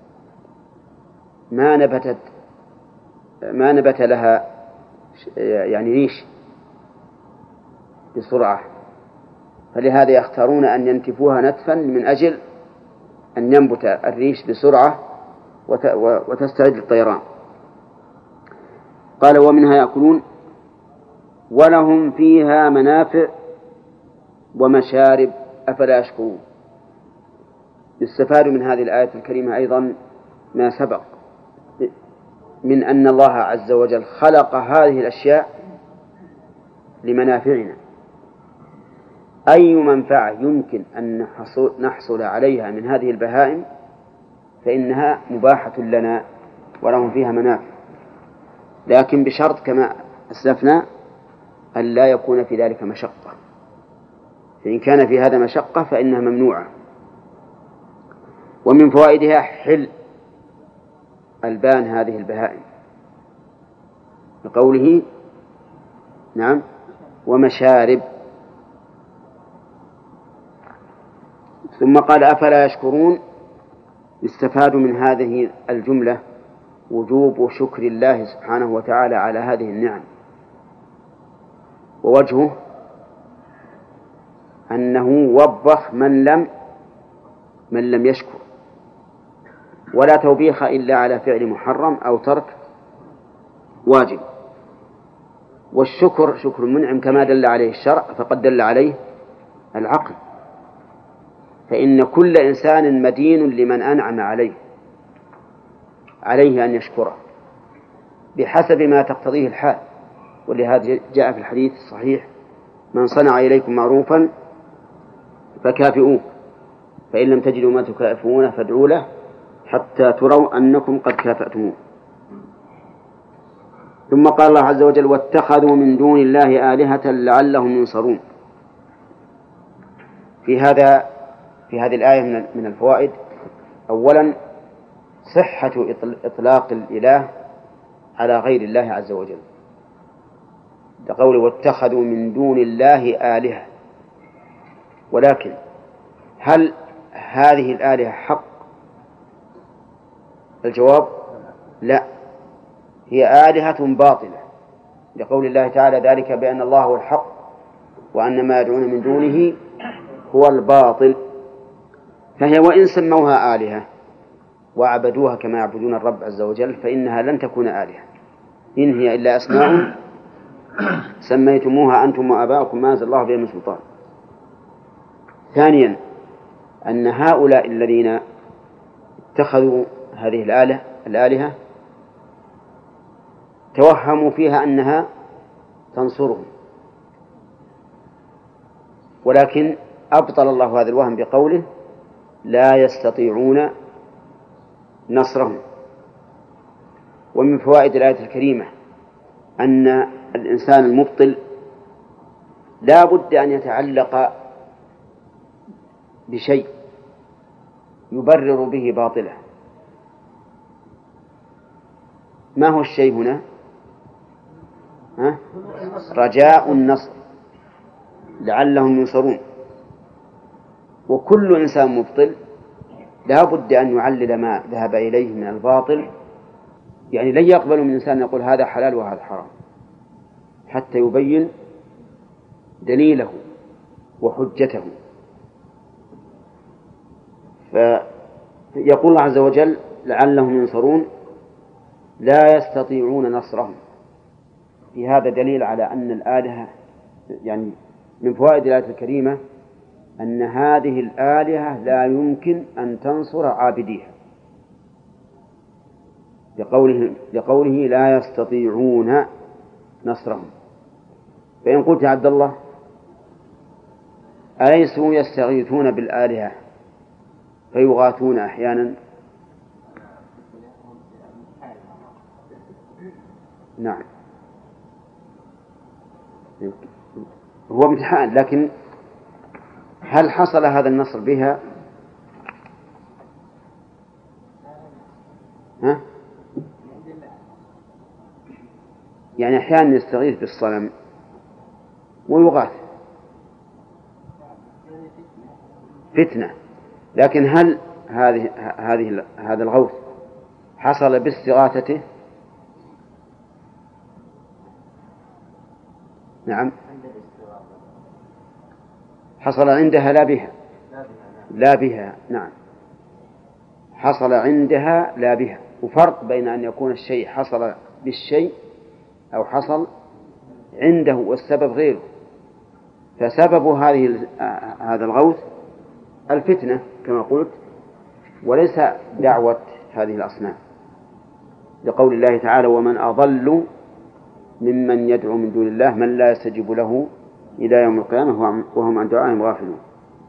ما نبتت ما نبت لها يعني ريش بسرعة، فلهذا يختارون أن ينتفوها نتفا من أجل أن ينبت الريش بسرعة وتستعد للطيران. قال: ومنها يأكلون ولهم فيها منافع ومشارب أفلا يشكرون. يستفاد من هذه الآية الكريمة أيضا ما سبق من أن الله عز وجل خلق هذه الأشياء لمنافعنا. أي منفعة يمكن أن نحصل عليها من هذه البهائم فإنها مباحة لنا ولهم فيها منافع، لكن بشرط كما أسلفنا أن لا يكون في ذلك مشقة، فإن كان في هذا مشقة فإنها ممنوعة. ومن فوائدها حل ألبان هذه البهائم بقوله نعم ومشارب. ثم قال: أفلا يشكرون. يستفاد من هذه الجملة وجوب شكر الله سبحانه وتعالى على هذه النعم، ووجهه أنه وبخ من لم من لم يشكر، ولا توبيخ إلا على فعل محرم أو ترك واجب. والشكر شكر المنعم كما دل عليه الشرع فقد دل عليه العقل، فإن كل إنسان مدين لمن أنعم عليه عليه أن يشكره بحسب ما تقتضيه الحال. ولهذا جاء في الحديث الصحيح: من صنع إليكم معروفا فكافئوه، فإن لم تجدوا ما تكافئون فادعوا له حتى تروا أنكم قد كافأتموه. ثم قال الله عز وجل: واتخذوا من دون الله آلهة لعلهم ينصرون. في هذا في هذه الآية من الفوائد: أولا صحة إطلاق الإله على غير الله عز وجل، كقوله: واتخذوا من دون الله آلهة. ولكن هل هذه الآلهة حق؟ الجواب: لا، هي آلهة باطلة لقول الله تعالى ذلك بأن الله هو الحق وأن ما يدعون من دونه هو الباطل. فهي وإن سموها آلهة وعبدوها كما يعبدون الرب عز وجل فإنها لن تكون آلهة، إن هي إلا أسماء سميتموها أنتم وآباؤكم ما أنزل الله بها من سلطان. ثانيا أن هؤلاء الذين اتخذوا هذه الآلهة الآلهة توهموا فيها أنها تنصرهم، ولكن أبطل الله هذا الوهم بقوله لا يستطيعون نصرهم. ومن فوائد الآية الكريمة أن الإنسان المبطل لا بد أن يتعلق بشيء يبرر به باطله. ما هو الشيء هنا؟ ها؟ رجاء النصر لعلهم ينصرون. وكل إنسان مبطل لا بد أن يعلل ما ذهب إليه من الباطل، يعني لن يقبل من إنسان يقول هذا حلال وهذا حرام حتى يبين دليله وحجته. فيقول الله عز وجل لعلهم ينصرون لا يستطيعون نصرهم. في هذا دليل على أن الآلهة، يعني من فوائد الآية الكريمة أن هذه الآلهة لا يمكن أن تنصر عابديها، لقوله, لقوله لا يستطيعون نصرهم. فإن قلت يا عبد الله أليسوا يستغيثون بالآلهة فيغاثون أحيانا؟ نعم هو امتحان، لكن هل حصل هذا النصر بها؟ ها؟ يعني أحيانا يستغيث بالصنم ويغاث فتنة، لكن هل هذه هذه هذا الغوث حصل باستغاثته؟ نعم حصل عندها لا بها لا بها نعم حصل عندها لا بها. وفرق بين أن يكون الشيء حصل بالشيء أو حصل عنده والسبب غيره. فسبب هذه هذا الغوث الفتنة كما قلت، وليس دعوة هذه الأصنام، لقول الله تعالى ومن أضل ممن يدعو من دون الله من لا يستجيب له إلى يوم القيامة وهم عن دعائهم غافلون.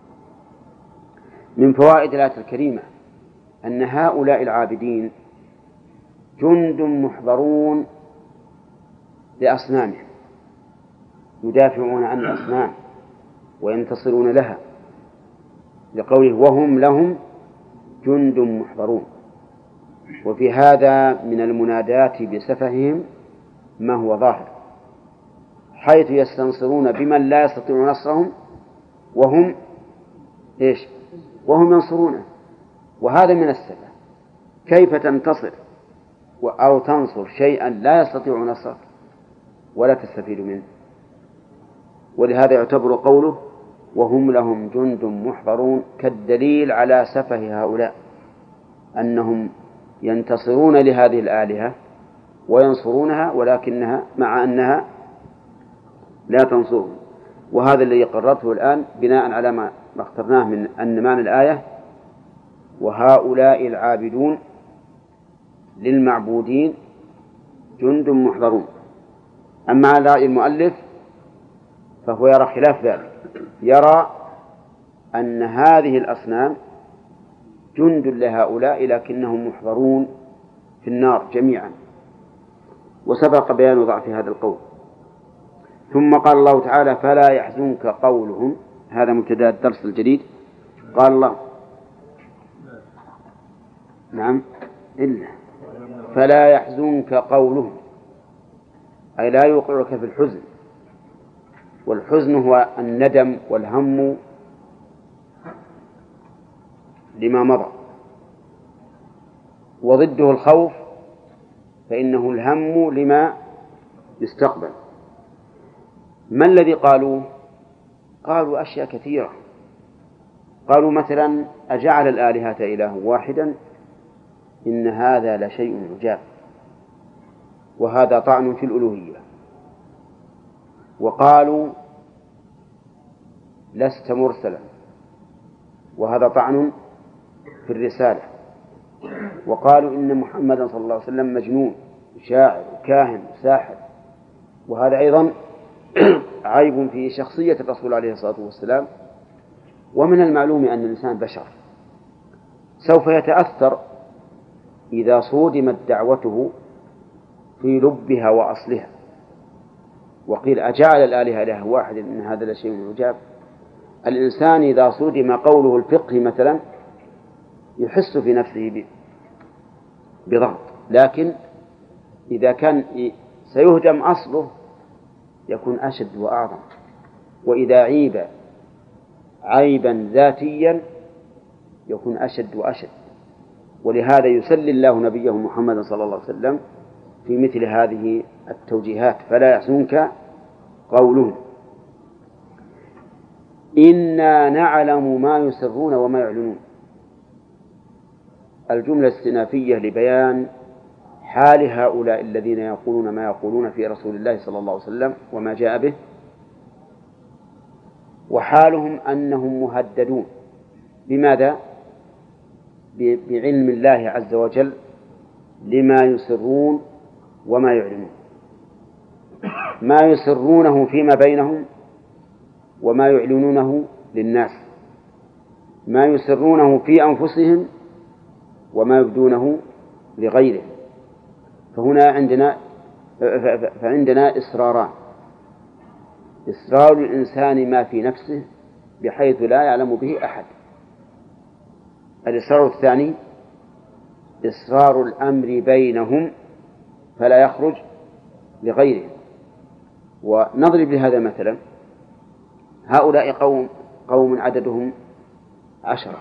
من فوائد الآية الكريمة أن هؤلاء العابدين جند محضرون لأصنامهم يدافعون عن الأصنام وينتصرون لها، لقوله وهم لهم جند محضرون. وفي هذا من المنادات بسفههم ما هو ظاهر، حيث يستنصرون بمن لا يستطيع نصرهم وهم إيش؟ وهم ينصرونه. وهذا من السفه. كيف تنتصر أو تنصر شيئا لا يستطيع نصره ولا تستفيد منه؟ ولهذا يعتبر قوله وهم لهم جند محضرون كالدليل على سفه هؤلاء، أنهم ينتصرون لهذه الآلهة وينصرونها ولكنها مع أنها لا تنصرهم. وهذا الذي قررته الآن بناء على ما اخترناه من أن معنى الآية وهؤلاء العابدون للمعبودين جند محضرون. أما على رأي المؤلف فهو يرى خلاف ذلك، يرى أن هذه الأصنام جند لهؤلاء لكنهم محضرون في النار جميعا، وسبق بيان ضعف هذا القول. ثم قال الله تعالى فلا يحزنك قولهم، هذا مبتدأ الدرس الجديد. قال الله نعم إلا فلا يحزنك قولهم، أي لا يوقعك في الحزن. والحزن هو الندم والهم لما مضى، وضده الخوف، فإنه الهم لما يستقبل. ما الذي قالوا؟ قالوا أشياء كثيرة. قالوا مثلا أجعل الآلهة إله واحدا إن هذا لشيء عجاب، وهذا طعن في الألوهية. وقالوا لست مرسلا، وهذا طعن في الرسالة. وقالوا إن محمدا صلى الله عليه وسلم مجنون شاعر كاهن ساحر، وهذا أيضا عيب في شخصية الرسول عليه الصلاة والسلام. ومن المعلوم أن الإنسان بشر سوف يتأثر إذا صودمت دعوته في لبها وأصلها، وقيل أجعل الآلهة إله واحد إن هذا لشيء عجاب. الإنسان إذا صودم قوله الفقه مثلا يحس في نفسه بضغط، لكن إذا كان سيهدم أصله يكون أشد وأعظم. وإذا عيب عيبا ذاتيا يكون أشد وأشد. ولهذا يسلي الله نبيه محمد صلى الله عليه وسلم في مثل هذه التوجيهات، فلا يحزنك قولهم إنا نعلم ما يسرون وما يعلنون. الجملة استئنافية لبيان حال هؤلاء الذين يقولون ما يقولون في رسول الله صلى الله عليه وسلم وما جاء به، وحالهم أنهم مهددون. بماذا؟ بعلم الله عز وجل لما يسرون وما يعلنون، ما يسرونه فيما بينهم وما يعلنونه للناس، ما يسرونه في أنفسهم وما يبدونه لغيرهم. فهنا عندنا فعندنا إسراران: إسرار الإنسان ما في نفسه بحيث لا يعلم به أحد. الإسرار الثاني إسرار الأمر بينهم فلا يخرج لغيرهم. ونضرب لهذا مثلا: هؤلاء قوم قوم عددهم عشرة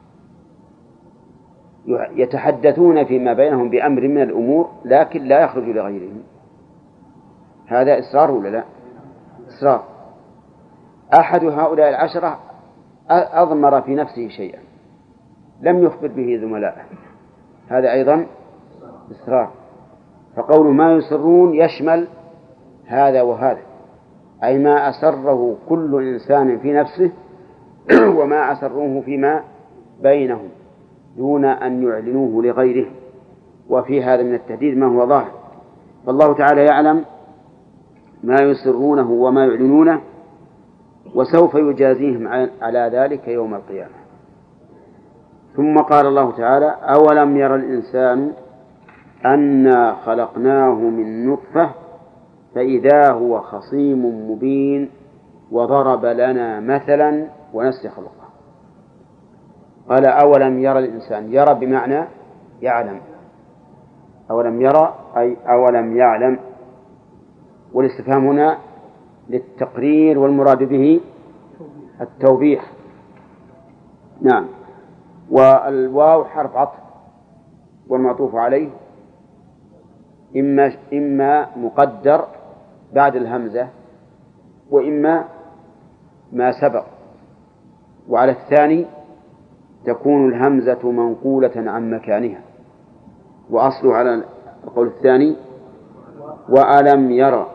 يتحدثون فيما بينهم بأمر من الأمور لكن لا يخرج لغيرهم، هذا إسرار ولا لا؟ إسرار. أحد هؤلاء العشرة أضمر في نفسه شيئا لم يخبر به زملائه، هذا أيضا إسرار. فقول ما يسرون يشمل هذا وهذا، أي ما أسره كل إنسان في نفسه وما أسروه فيما بينهم دون أن يعلنوه لغيره. وفي هذا من التهديد ما هو ظاهر، فالله تعالى يعلم ما يسرونه وما يعلنونه، وسوف يجازيهم على ذلك يوم القيامة. ثم قال الله تعالى: أولم ير الإنسان أنا خلقناه من نطفة فإذا هو خصيم مبين وضرب لنا مثلا ونسي خلقه. قال: أولم ير الإنسان، يرى بمعنى يعلم، أولم يرى أي أولم يعلم. والاستفهام هنا للتقرير والمراد به التوبيخ. نعم. والواو حرف عطف والمعطوف عليه إما إما مقدر بعد الهمزة وإما ما سبق، وعلى الثاني تكون الهمزة منقولة عن مكانها، وأصله على القول الثاني وألم يرى.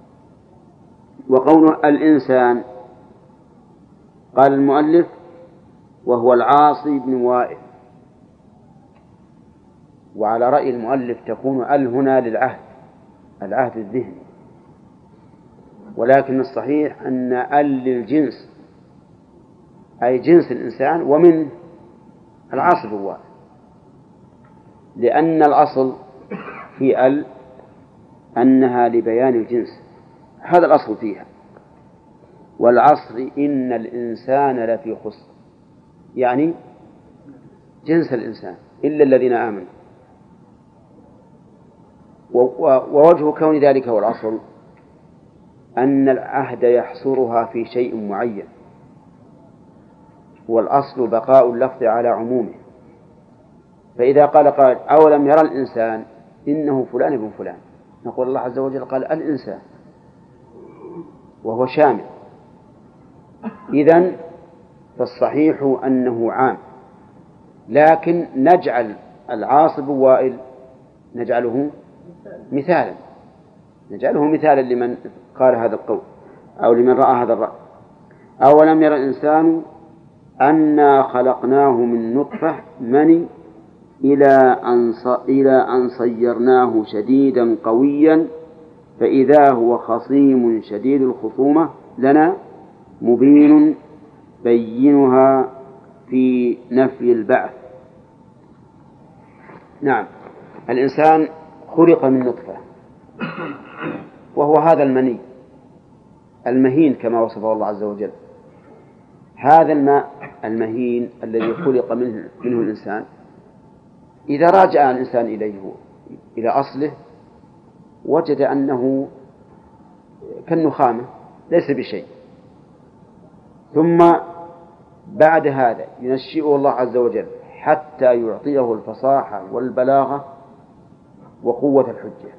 وقول الإنسان قال المؤلف وهو العاصي بن وائل، وعلى رأي المؤلف تكون ال هنا للعهد، العهد الذهني، ولكن الصحيح أن ال للجنس أي جنس الإنسان ومن العاصي بن وائل، لأن الأصل في ال أنها لبيان الجنس، هذا الأصل فيها. والعصر إن الإنسان لفي خسر، يعني جنس الإنسان إلا الذين آمنوا. ووجه كون ذلك هو الأصل أن العهد يحصرها في شيء معين، والأصل بقاء اللفظ على عمومه. فإذا قال قائل أولم يرى الإنسان إنه فلان ابن فلان، نقول الله عز وجل قال الإنسان وهو شامل. إذن فالصحيح أنه عام، لكن نجعل العاص بن وائل نجعله مثالا نجعله مثالا لمن قال هذا القول أو لمن رأى هذا الرأي. أولم يرى الإنسان أنا خلقناه من نطفة مني إلى أن إلى أن صيرناه شديدا قويا فإذا هو خصيم شديد الخصومة لنا مبين بينها في نفي البعث. نعم، الإنسان خلق من نطفة، وهو هذا المني المهين كما وصفه الله عز وجل. هذا الماء المهين الذي خلق منه, منه الإنسان، إذا راجع الإنسان إليه إلى أصله وجد أنه كالنخامة ليس بشيء، ثم بعد هذا ينشئه الله عز وجل حتى يعطيه الفصاحة والبلاغة وقوة الحجة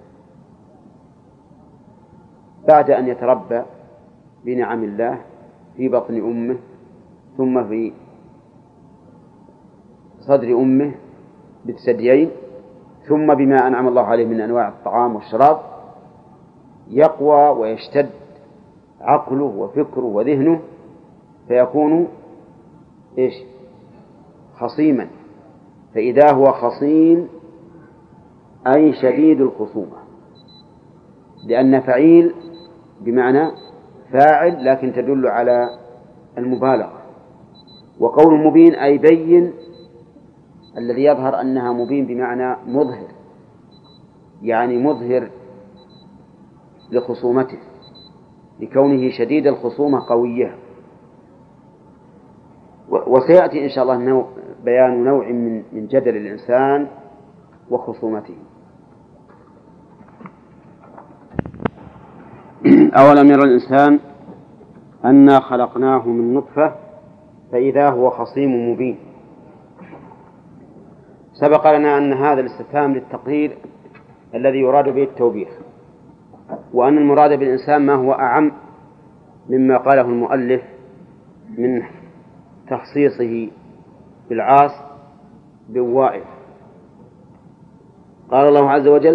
بعد أن يتربى بنعم الله في بطن أمه ثم في صدر أمه بالثديين ثم بما أنعم الله عليه من أنواع الطعام والشراب يقوى ويشتد عقله وفكره وذهنه فيكون إيش؟ خصيما. فإذا هو خصيم أي شديد الخصومة، لأن فعيل بمعنى فاعل لكن تدل على المبالغة، وقول مبين أي بين، الذي يظهر أنها مبين بمعنى مظهر، يعني مظهر لخصومته لكونه شديد الخصومة قوية. وسيأتي إن شاء الله نوع بيان نوع من من جدل الإنسان وخصومته. أولم يرى الإنسان أنا خلقناه من نطفة فإذا هو خصيم مبين. سبق لنا أن هذا الاستفهام للتقرير الذي يراد به التوبيخ، وأن المراد بالإنسان ما هو أعم مما قاله المؤلف من تخصيصه بالعاص بوائل. قال الله عز وجل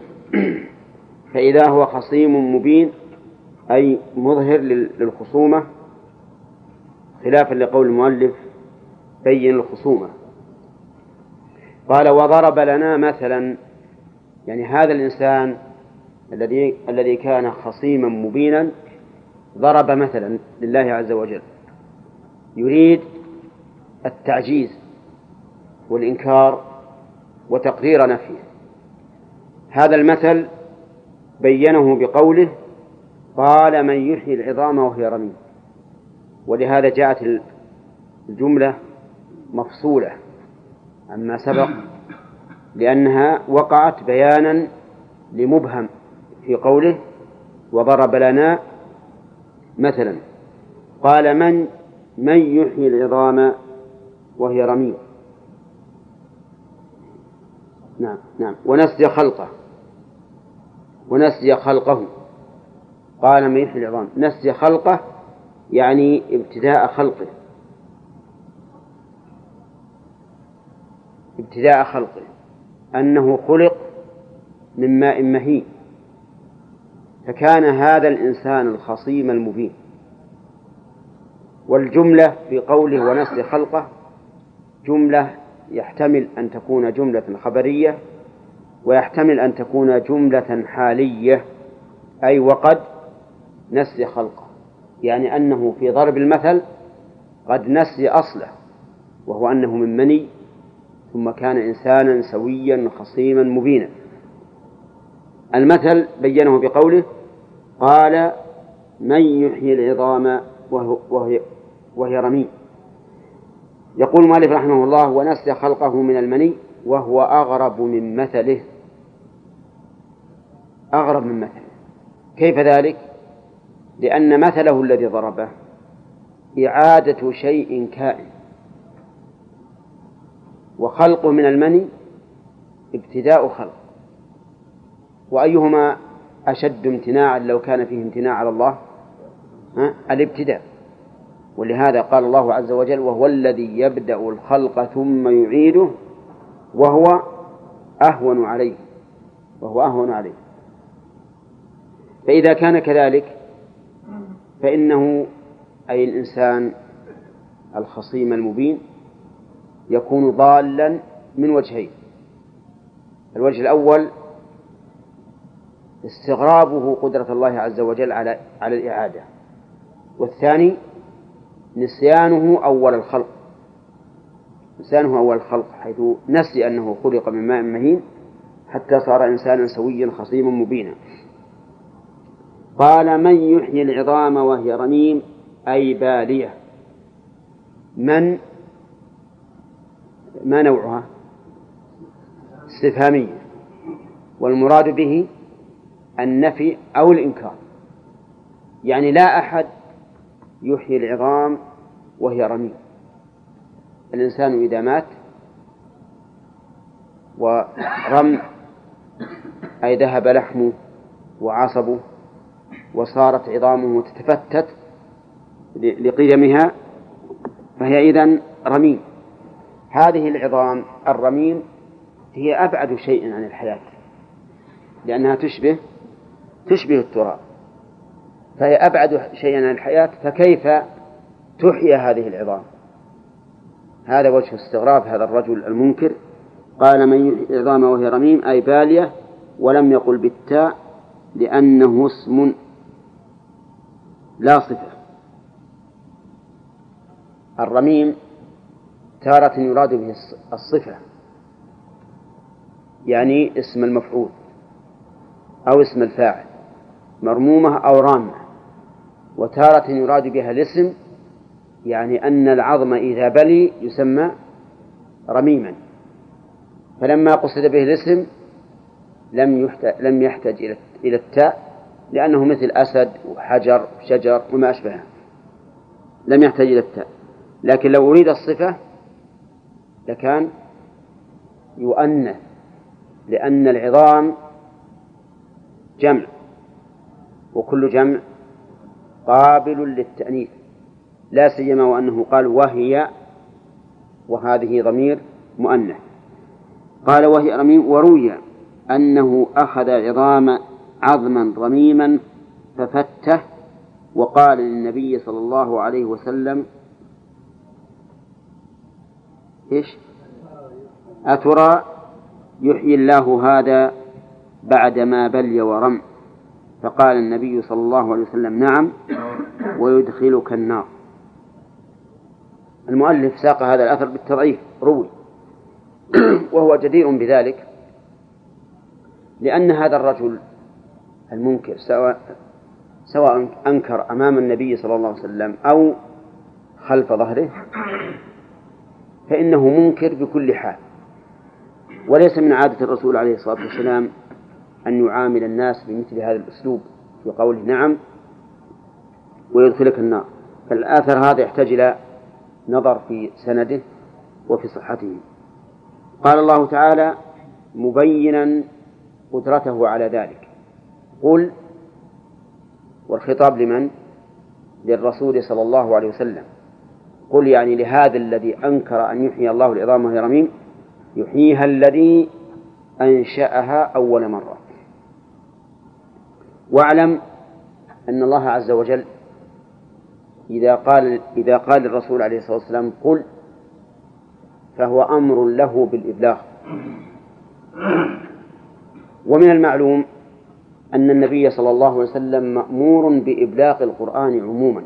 فإذا هو خصيم مبين أي مظهر للخصومة، خلافا لقول المؤلف بين الخصومة. قال وضرب لنا مثلا، يعني هذا الإنسان الذي الذي كان خصيما مبينا ضرب مثلا لله عز وجل، يريد التعجيز والإنكار وتقرير نفيه. هذا المثل بينه بقوله قال من يحيي العظام وهي رميم، ولهذا جاءت الجملة مفصولة عما سبق لأنها وقعت بيانا لمبهم في قوله وضرب لنا مثلا. قال من من يحيي العظام وهي رميم. نعم نعم ونسي خلقه ونسي خلقه. قال من يحيي العظام، نسي خلقه يعني ابتداء خلقه ابتداء خلقه أنه خلق من ماء مهين، فكان هذا الإنسان الخصيم المبين. والجملة في قوله ونسي خلقه جملة يحتمل أن تكون جملة خبرية ويحتمل أن تكون جملة حالية، أي وقد نسي خلقه، يعني أنه في ضرب المثل قد نسي أصله وهو أنه من مني ثم كان إنسانا سويا خصيما مبينا. المثل بينه بقوله قال من يحيي العظام وهي, وهي رميم. يقول المؤلف رحمه الله ونسي خلقه من المني وهو أغرب من مثله. أغرب من مثله كيف ذلك؟ لأن مثله الذي ضربه إعادة شيء كائن، وخلقه من المني ابتداء خلق، وأيهما أشد امتناعا لو كان فيه امتناع على الله؟ ها؟ الابتداء. ولهذا قال الله عز وجل: وهو الذي يبدأ الخلق ثم يعيده وهو أهون عليه وهو أهون عليه. فإذا كان كذلك فإنه أي الإنسان الخصيم المبين يكون ضالا من وجهين. الوجه الأول استغرابه قدرة الله عز وجل على على الإعادة، والثاني نسيانه أول الخلق نسيانه أول الخلق حيث نسي أنه خلق من ماء مهين حتى صار إنسانا سويا خصيما مبينا. قال: من يحيي العظام وهي رميم أي بالية. من ما نوعها؟ استفهامية، والمراد به النفي أو الإنكار، يعني لا أحد يحيي العظام وهي رميم. الإنسان إذا مات ورم أي ذهب لحمه وعصبه وصارت عظامه تتفتت لقدمها فهي إذن رميم. هذه العظام الرميم هي أبعد شيء عن الحياة، لأنها تشبه تشبه التراب، فهي أبعد شيء عن الحياة، فكيف تحيى هذه العظام؟ هذا وجه استغراب هذا الرجل المنكر. قال: من يحيي العظام وهي رميم أي بالية، ولم يقل بالتاء لأنه اسم لا صفة. الرميم تارة يراد به الصفة، يعني اسم المفعول أو اسم الفاعل، مرمومة أو رامة. وتارة يراد بها الاسم، يعني أن العظم إذا بلي يسمى رميما. فلما قصد به الاسم لم يحتاج, لم يحتاج إلى التاء، لأنه مثل أسد وحجر وشجر وما أشبهه، لم يحتاج إلى التاء. لكن لو أريد الصفة لكان يؤنث، لأن العظام جمع، وكل جمع قابل للتأنيث، لا سيما وأنه قال وهي، وهذه ضمير مؤنث. قال وهي رميم. وروي أنه أخذ عظام عظما رميما ففته وقال للنبي صلى الله عليه وسلم: إيش؟ أترى يحيي الله هذا بعدما بلي ورم؟ فقال النبي صلى الله عليه وسلم: نعم، ويدخلك النار. المؤلف ساق هذا الأثر بالتضعيف، روي، وهو جدير بذلك، لأن هذا الرجل المنكر سواء سواء أنكر أمام النبي صلى الله عليه وسلم أو خلف ظهره فإنه منكر بكل حال. وليس من عادة الرسول عليه الصلاة والسلام أن يعامل الناس بمثل هذا الأسلوب في قوله نعم ويدخلك النار. فالآثر هذا يحتاج إلى نظر في سنده وفي صحته. قال الله تعالى مبينا قدرته على ذلك: قل، والخطاب لمن؟ للرسول صلى الله عليه وسلم. قل يعني لهذا الذي أنكر أن يحيي الله العظام وهي رميم، يحييها الذي أنشأها أول مرة. واعلم أن الله عز وجل إذا قال إذا قال الرسول عليه الصلاة والسلام قل، فهو أمر له بالإبلاغ. ومن المعلوم أن النبي صلى الله عليه وسلم مأمور بإبلاغ القرآن عموما،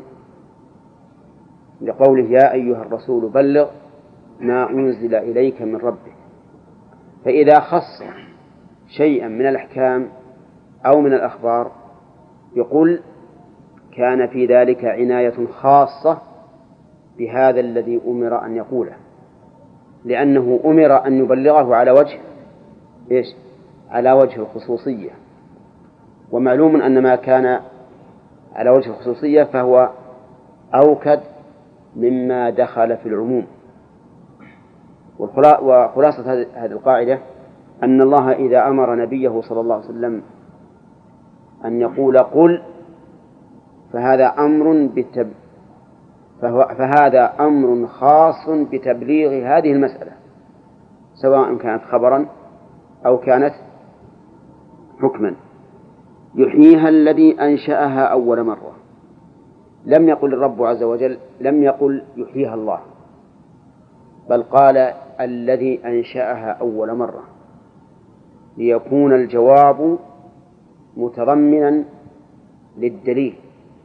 لقوله يا أيها الرسول بلغ ما أنزل إليك من ربك. فإذا خص شيئا من الأحكام أو من الأخبار يقول كان في ذلك عناية خاصة بهذا الذي أمر أن يقوله، لأنه أمر أن يبلغه على وجه إيش؟ على وجه الخصوصية. ومعلوم أن ما كان على وجه الخصوصية فهو أوكد مما دخل في العموم. وخلاصة هذه القاعدة أن الله إذا أمر نبيه صلى الله عليه وسلم أن يقول قل فهذا أمر بتب فهو فهذا أمر خاص بتبليغ هذه المسألة، سواء كانت خبرا أو كانت حكما. يحييها الذي أنشأها أول مرة. لم يقل الرب عز وجل، لم يقل يحييها الله، بل قال الذي أنشأها أول مرة، ليكون الجواب متضمنا للدليل.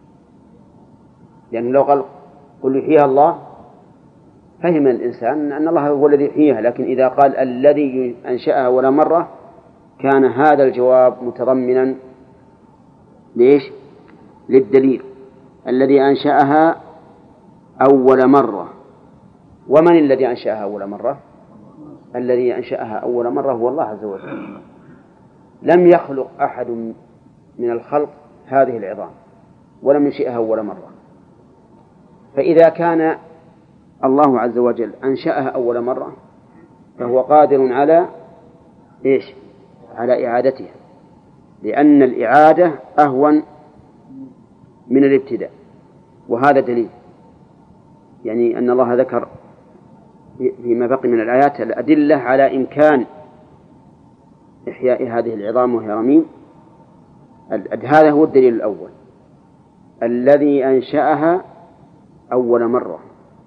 لأن لو قال قل يحييها الله فهم الإنسان أن الله هو الذي يحييها، لكن إذا قال الذي أنشأها أول مرة كان هذا الجواب متضمنا ليش؟ للدليل. الذي أنشأها أول مرة. ومن الذي أنشأها أول مرة؟ الذي أنشأها أول مرة هو الله عز وجل. لم يخلق أحد من الخلق هذه العظام ولم ينشئها أول مرة. فإذا كان الله عز وجل أنشأها أول مرة فهو قادر على إيش؟ على إعادتها، لأن الإعادة أهون من الابتداء. وهذا دليل، يعني أن الله ذكر فيما بقي من الآيات الأدلة على إمكان إحياء هذه العظام وهي رميم. هذا هو الدليل الأول، الذي أنشأها أول مرة.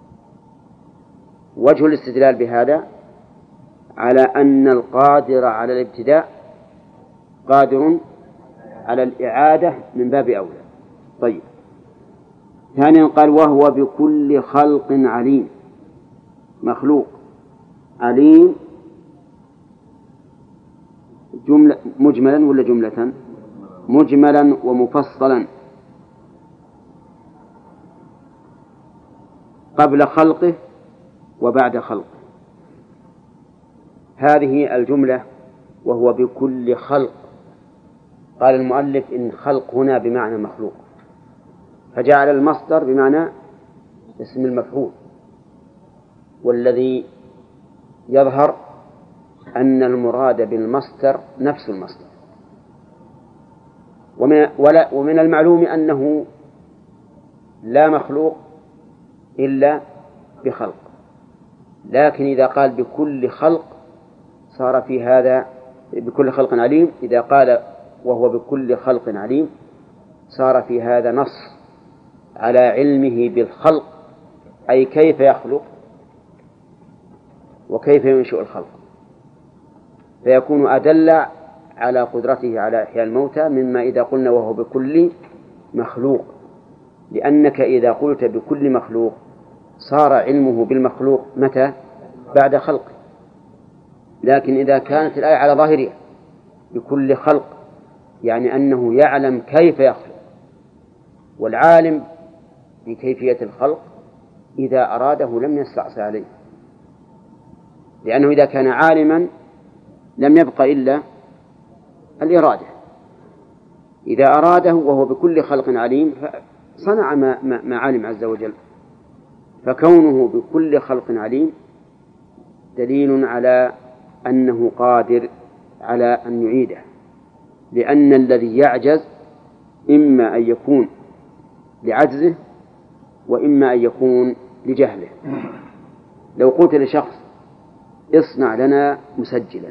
وجه الاستدلال بهذا على أن القادر على الابتداء قادر على الإعادة من باب أولى. طيب، ثانيا قال وهو بكل خلق عليم. مخلوق عليم جملة مجملا ولا جملة؟ مجملا ومفصلا قبل خلقه وبعد خلقه. هذه الجملة وهو بكل خلق. قال المؤلف إن خلق هنا بمعنى مخلوق، فجعل المصدر بمعنى اسم المفعول، والذي يظهر أن المراد بالمصدر نفس المصدر. ومن, ولا ومن المعلوم أنه لا مخلوق إلا بخلق، لكن إذا قال بكل خلق صار في هذا بكل خلق عليم. إذا قال وهو بكل خلق عليم صار في هذا نص على علمه بالخلق، أي كيف يخلق وكيف ينشئ الخلق، فيكون أدل على قدرته على إحياء الموتى مما إذا قلنا وهو بكل مخلوق، لأنك إذا قلت بكل مخلوق صار علمه بالمخلوق متى؟ بعد خلقه. لكن إذا كانت الآية على ظاهرها بكل خلق يعني أنه يعلم كيف يخلق، والعالم بكيفية الخلق إذا أراده لم يستعصي عليه، لأنه إذا كان عالما لم يبق إلا الإرادة. إذا أراده وهو بكل خلق عليم صنع ما, ما, ما علم عز وجل. فكونه بكل خلق عليم دليل على أنه قادر على أن يعيده، لأن الذي يعجز إما أن يكون لعجزه وإما أن يكون لجهله. لو قلت لشخص اصنع لنا مسجلا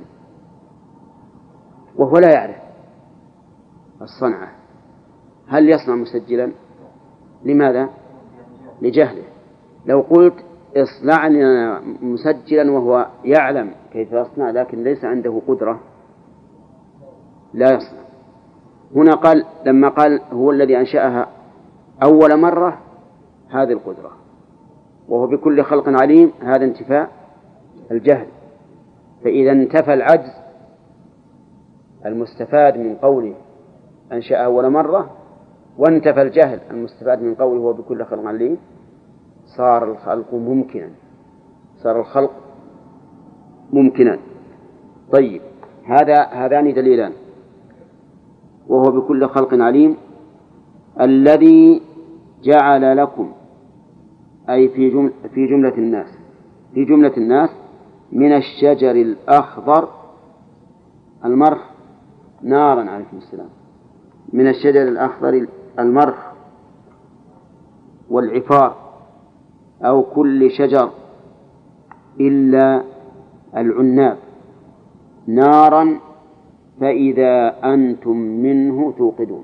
وهو لا يعرف الصنعة، هل يصنع مسجلا؟ لماذا؟ لجهله. لو قلت اصنع لنا مسجلا وهو يعلم كيف يصنع لكن ليس عنده قدرة لا يصنع. هنا قال لما قال هو الذي أنشأها أول مرة هذه القدرة، وهو بكل خلق عليم هذا انتفاء الجهل. فإذا انتفى العجز المستفاد من قوله أنشأها أول مرة وانتفى الجهل المستفاد من قوله هو بكل خلق عليم صار الخلق ممكنا، صار الخلق ممكنا. طيب، هذا هذان دليلان، وهو بكل خلق عليم الذي جعل لكم، أي في جملة, في جملة الناس في جملة الناس من الشجر الأخضر المرخ نارا عليكم السلام من الشجر الأخضر المرخ والعفار أو كل شجر إلا العناب نارا فإذا أنتم منه توقدون.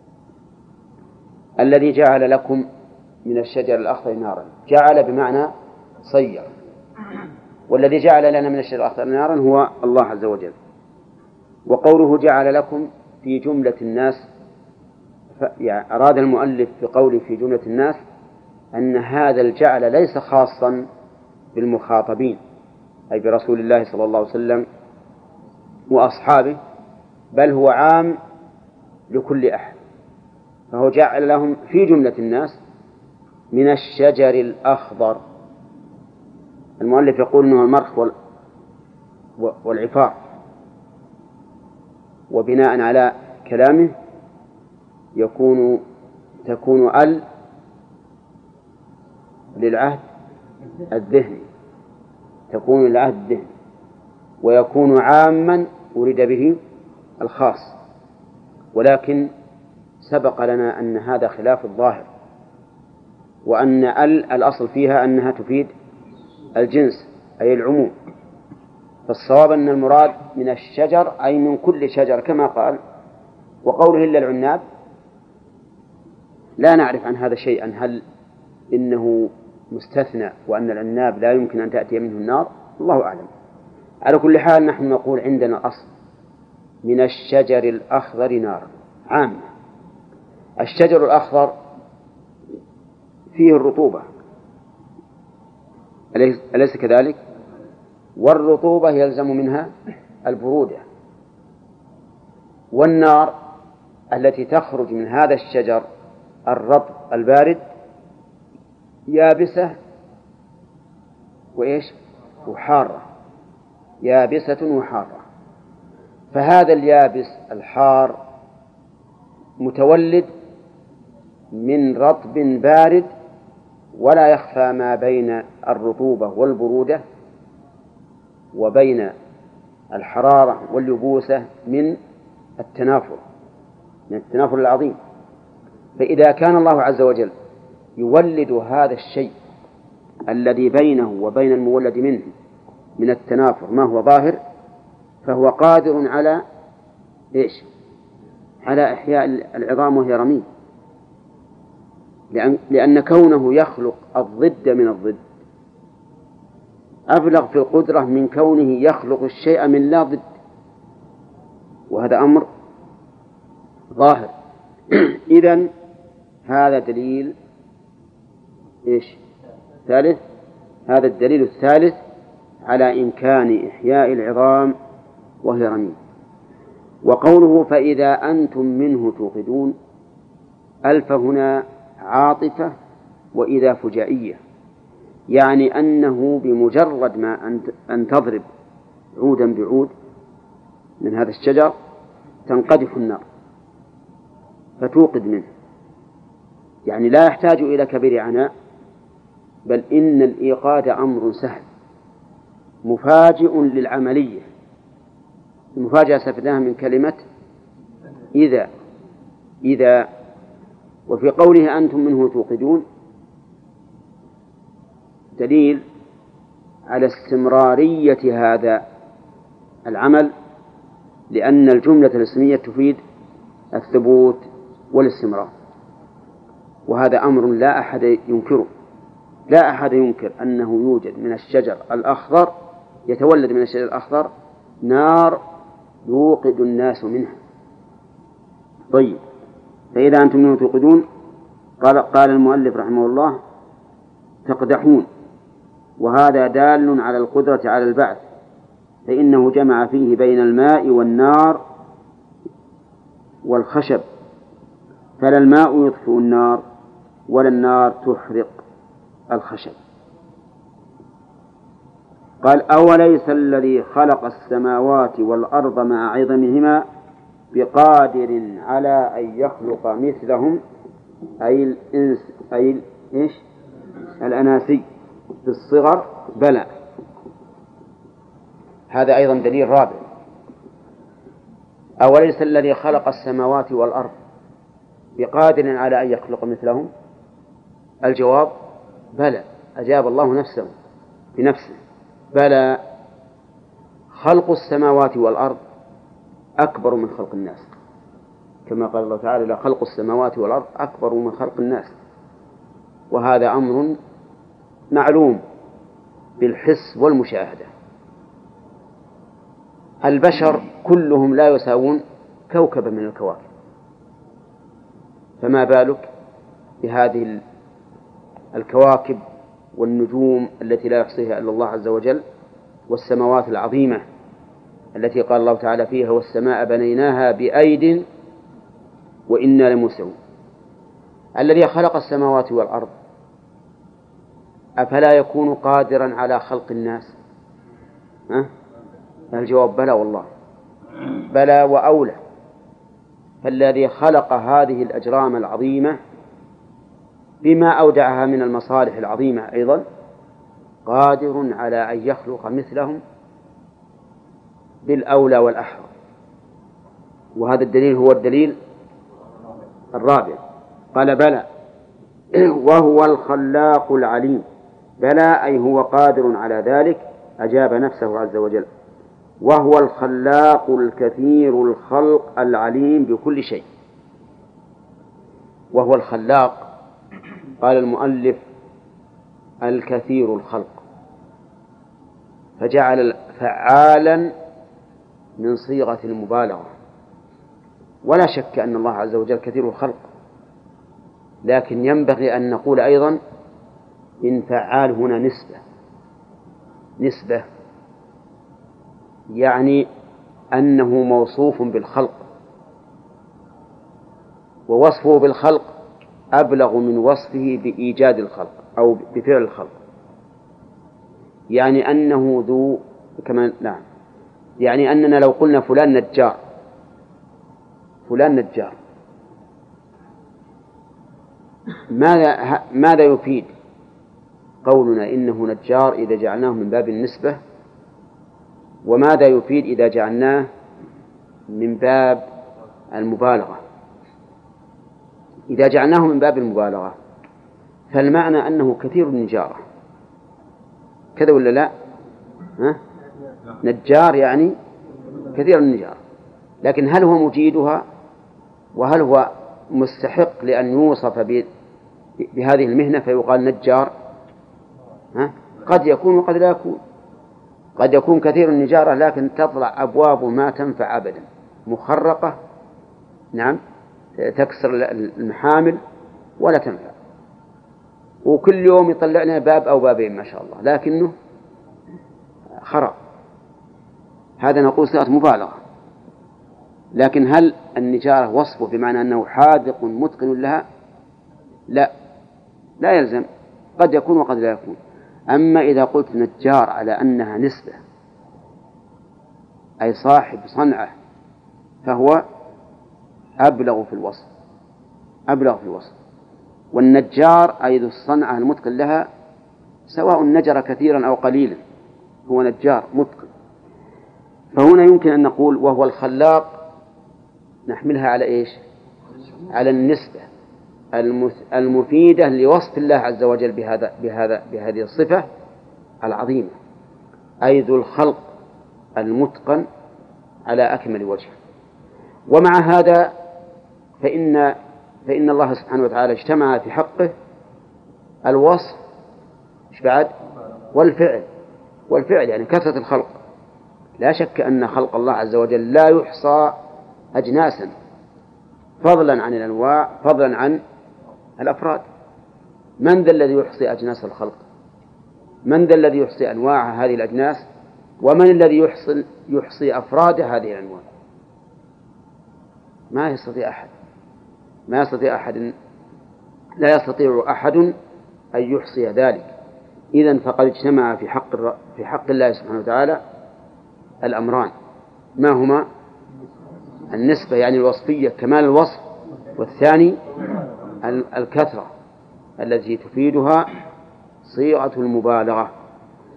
الذي جعل لكم من الشجر الأخضر نارا جعل بمعنى صير، والذي جعل لنا من الشجر الأخضر نارا هو الله عز وجل. وقوله جعل لكم في جملة الناس، يعني أراد المؤلف بقوله في جملة الناس أن هذا الجعل ليس خاصا بالمخاطبين أي برسول الله صلى الله عليه وسلم وأصحابه، بل هو عام لكل أحد، فهو جعل لهم في جملة الناس من الشجر الأخضر. المؤلف يقول أنه المرخ والعفار، وبناء على كلامه يكون تكون ال للعهد الذهني، تكون للعهد الذهني، ويكون عاما أريد به الخاص، ولكن سبق لنا أن هذا خلاف الظاهر، وأن ال الأصل فيها أنها تفيد الجنس أي العموم، فالصواب أن المراد من الشجر أي من كل شجر كما قال. وقوله إلا العناب لا نعرف عن هذا شيئا، هل إنه مستثنى وأن العناب لا يمكن أن تأتي منه النار؟ الله أعلم. على كل حال نحن نقول عندنا أصل من الشجر الأخضر نار عامة. الشجر الأخضر فيه الرطوبة أليس كذلك؟ والرطوبة يلزم منها البرودة، والنار التي تخرج من هذا الشجر الرطب البارد يابسة وإيش وحارة، يابسة وحارة. فهذا اليابس الحار متولد من رطب بارد، ولا يخفى ما بين الرطوبة والبرودة وبين الحرارة واليبوسة من التنافر من التنافر العظيم. فإذا كان الله عز وجل يولد هذا الشيء الذي بينه وبين المولد منه من التنافر ما هو ظاهر، فهو قادر على إيش؟ على إحياء العظام وهي رميم، لأن, لأن كونه يخلق الضد من الضد أبلغ في القدرة من كونه يخلق الشيء من لا ضد، وهذا أمر ظاهر. إذن هذا دليل إيش؟ ثالث. هذا الدليل الثالث على إمكان إحياء العظام وهي رميم. وقوله فإذا أنتم منه توقدون، ألف هنا عاطفة وإذا فجائية، يعني أنه بمجرد ما أن تضرب عودا بعود من هذا الشجر تنقدح النار فتوقد منه، يعني لا يحتاج إلى كبير عناء، بل إن الإيقاد أمر سهل مفاجئ للعملية. المفاجأة استفدناها من كلمة إذا إذا وفي قوله أنتم منه توقدون دليل على استمرارية هذا العمل، لأن الجملة الاسمية تفيد الثبوت والاستمرار، وهذا أمر لا أحد ينكره. لا أحد ينكر أنه يوجد من الشجر الأخضر يتولد من الشجر الأخضر نار يوقد الناس منها. طيب، فإذا أنتم منه توقدون قال, قال المؤلف رحمه الله تقدحون، وهذا دال على القدرة على البعث، فإنه جمع فيه بين الماء والنار والخشب، فلا الماء يطفئ النار ولا النار تحرق الخشب. قال أوليس الذي خلق السماوات والأرض مع عظمهما بقادر على أن يخلق مثلهم، أي الإنس أي إيش الأناسي في الصغر؟ بلى. هذا أيضا دليل رابع أوليس الذي خلق السماوات والأرض بقادر على أن يخلق مثلهم؟ الجواب بلى، أجاب الله نفسه بنفسه، بلى، خلق السماوات والأرض أكبر من خلق الناس، كما قال الله تعالى: لا خلق السماوات والأرض أكبر من خلق الناس. وهذا أمر معلوم بالحس والمشاهدة. البشر كلهم لا يساوون كوكبا من الكواكب، فما بالك بهذه الكواكب والنجوم التي لا يحصيها إلا الله عز وجل، والسماوات العظيمة التي قال الله تعالى فيها: والسماء بنيناها بأيد وإنا لموسعون. الذي خلق السماوات والأرض أفلا يكون قادرا على خلق الناس؟ ها؟ الجواب بلى والله، بلى وأولى. فالذي خلق هذه الأجرام العظيمة بما أودعها من المصالح العظيمة أيضا قادر على أن يخلق مثلهم بالأولى والأحرى. وهذا الدليل هو الدليل الرابع. قال: بلى وهو الخلاق العليم. بلى أي هو قادر على ذلك، أجاب نفسه عز وجل. وهو الخلاق الكثير الخلق العليم بكل شيء. وهو الخلاق، قال المؤلف: الكثير الخلق، فجعل فعالا من صيغة المبالغة. ولا شك أن الله عز وجل كثير الخلق، لكن ينبغي أن نقول أيضا إن فعال هنا نسبة نسبة يعني أنه موصوف بالخلق، ووصفه بالخلق أبلغ من وصفه بإيجاد الخلق أو بفعل الخلق، يعني أنه ذو كمان. نعم، يعني أننا لو قلنا فلان نجار، فلان نجار، ماذا ماذا يفيد قولنا إنه نجار إذا جعلناه من باب النسبة؟ وماذا يفيد إذا جعلناه من باب المبالغة؟ إذا جعلناه من باب المبالغة فالمعنى أنه كثير النجارة، كذا ولا لا؟ ها؟ نجار يعني كثير النجارة، لكن هل هو مجيدها؟ وهل هو مستحق لأن يوصف بهذه المهنة فيقال نجار؟ ها؟ قد يكون وقد لا يكون. قد يكون كثير النجارة لكن تطلع أبواب ما تنفع أبدا، مخرقة، نعم، تكسر المحامل ولا تنفع، وكل يوم يطلع لنا باب أو بابين ما شاء الله، لكنه خرق. هذا نقول صيغة مبالغة. لكن هل النجارة وصفه بمعنى أنه حاذق متقن لها؟ لا، لا يلزم، قد يكون وقد لا يكون. أما إذا قلت نجار على أنها نسبة أي صاحب صنعة فهو أبلغ في الوصف، أبلغ في الوصف. والنجار أي ذو الصنعة المتقن لها، سواء نجر كثيرا أو قليلا هو نجار متقن. فهنا يمكن أن نقول وهو الخلاق، نحملها على إيش؟ على النسبة المفيدة لوصف الله عز وجل بهذا بهذا بهذه الصفة العظيمة، أي ذو الخلق المتقن على أكمل وجه. ومع هذا فإن فإن الله سبحانه وتعالى اجتمع في حقه الوصف إيش بعد؟ والفعل. والفعل يعني كثرة الخلق. لا شك أن خلق الله عز وجل لا يحصى أجناسا، فضلا عن الأنواع، فضلا عن الأفراد. من ذا الذي يحصي أجناس الخلق؟ من ذا الذي يحصي أنواع هذه الأجناس؟ ومن الذي يحصي, يحصي أفراد هذه الأنواع؟ ما يستطيع أحد، ما يستطيع أحد، لا يستطيع أحد أن يحصي ذلك. إذن فقد اجتمع في حق في حق الله سبحانه وتعالى الأمران، ما هما؟ النسبة يعني الوصفية، كمال الوصف، والثاني الكثرة التي تفيدها صيغة المبالغة.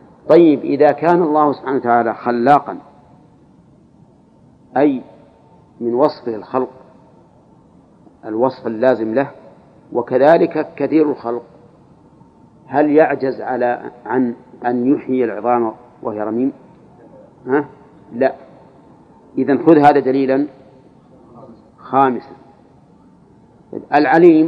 طيب، إذا كان الله سبحانه وتعالى خلاقا أي من وصفه الخلق الوصف اللازم له، وكذلك كثير الخلق هل يعجز على عن أن يحيي العظام وهي رميم؟ ها؟ لا. إذن خذ هذا دليلا خامسا. العليم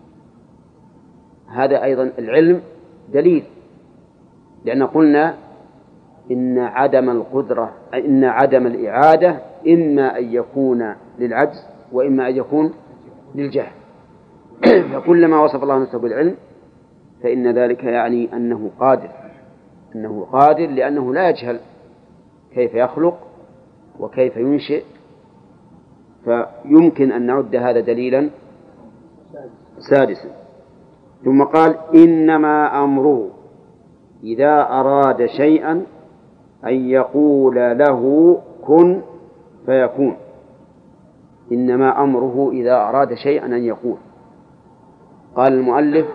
هذا أيضا العلم دليل، لأن قلنا إن عدم القدرة إن عدم الإعادة إما أن يكون للعجز وإما أن يكون للجهل. فكلما وصف الله نفسه بالعلم فإن ذلك يعني أنه قادر أنه قادر لأنه لا يجهل كيف يخلق وكيف ينشئ، فيمكن أن نعد هذا دليلا سادسا. ثم قال إنما أمره إذا أراد شيئا أن يقول له كن فيكون. إنما أمره إذا أراد شيئا أن يقول. قال المؤلف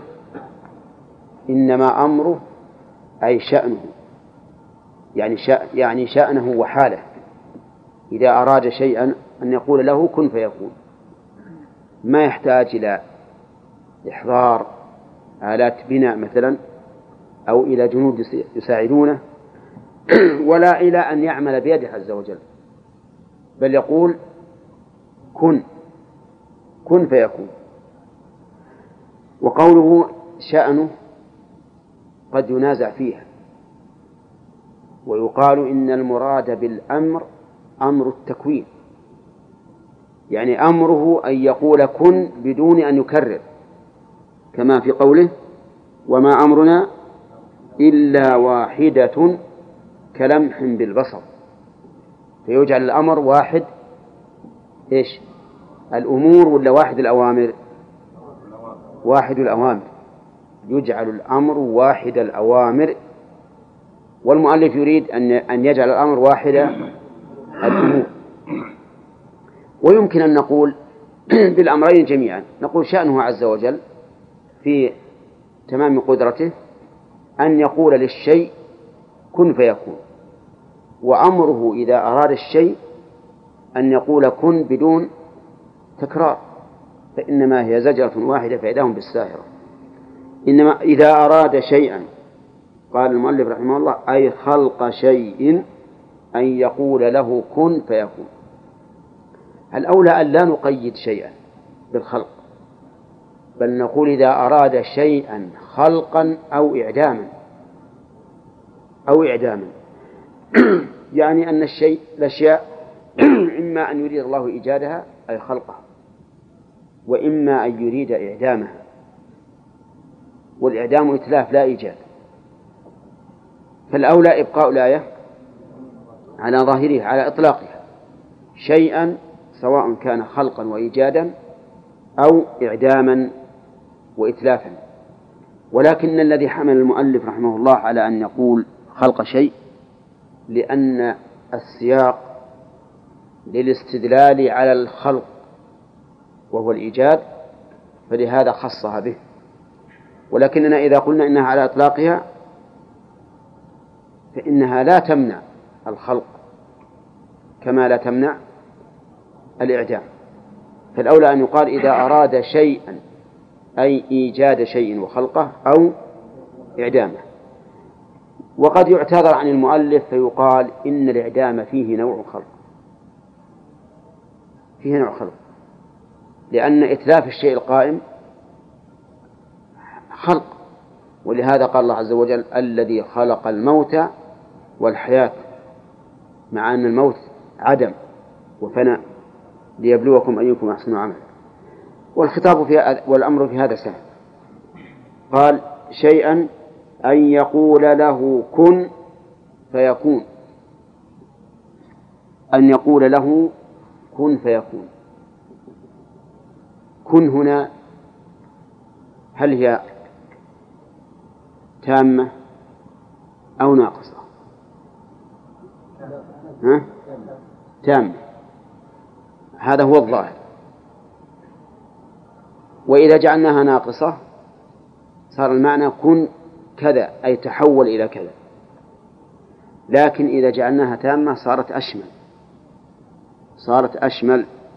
إنما أمره أي شأنه، يعني شأن يعني شأنه وحاله، إذا أراد شيئا أن يقول له كن فيكون، ما يحتاج إلى إحضار آلات بناء مثلا أو إلى جنود يساعدونه ولا إلى أن يعمل بيده عز وجل، بل يقول كن كن فيكون. وقوله شأنه قد ينازع فيها، ويقال إن المراد بالأمر أمر التكوين، يعني أمره أن يقول كن بدون أن يكرر، كما في قوله وما أمرنا إلا واحدة كلمح بالبصر، فيجعل الأمر واحد إيش الأمور ولا واحد الأوامر؟ واحد الأوامر، يجعل الأمر واحد الأوامر، والمؤلف يريد أن أن يجعل الأمر واحد الأمور. ويمكن أن نقول بالأمرين جميعا، نقول شأنه عز وجل في تمام قدرته أن يقول للشيء كن فيكون، وأمره إذا أراد الشيء أن يقول كن بدون تكرار، فإنما هي زجرة واحدة فإذاهم بالساهرة. إنما إذا أراد شيئا، قال المؤلف رحمه الله، أي خلق شيء أن يقول له كن فيكون. الأولى أن لا نقيد شيئا بالخلق، بل نقول إذا أراد شيئا خلقا أو إعداما أو إعداما يعني أن الشيء الأشياء إما أن يريد الله إيجادها أي خلقها، وإما أن يريد إعدامها، والإعدام إتلاف لا إيجاد. فالأولى إبقاء الآية على ظاهرها على إطلاقها، شيئا سواء كان خلقا وإيجادا أو إعداما وإتلافا. ولكن الذي حمل المؤلف رحمه الله على أن يقول خلق شيء لأن السياق للاستدلال على الخلق وهو الإيجاد، فلهذا خصها به. ولكننا إذا قلنا إنها على إطلاقها فإنها لا تمنع الخلق كما لا تمنع الإعدام. فالأولى أن يقال إذا أراد شيئا أي إيجاد شيء وخلقه أو إعدامه. وقد يعتذر عن المؤلف فيقال إن الإعدام فيه نوع خلق، فيه نوع خلق، لأن إتلاف الشيء القائم خلق، ولهذا قال الله عز وجل الذي خلق الموت والحياة، مع أن الموت عدم وفناء، ليبلوكم أيكم أحسن عملا. والخطاب في والأمر في هذا سهل. قال شيئا أن يقول له كن فيكون، أن يقول له كن فيكون. كن هنا هل هي تامة أو ناقصة؟ ها؟ تامة، هذا هو الظاهر. وإذا جعلناها ناقصة صار المعنى كن كذا أي تحول إلى كذا، لكن إذا جعلناها تامة صارت أشمل صارت أشمل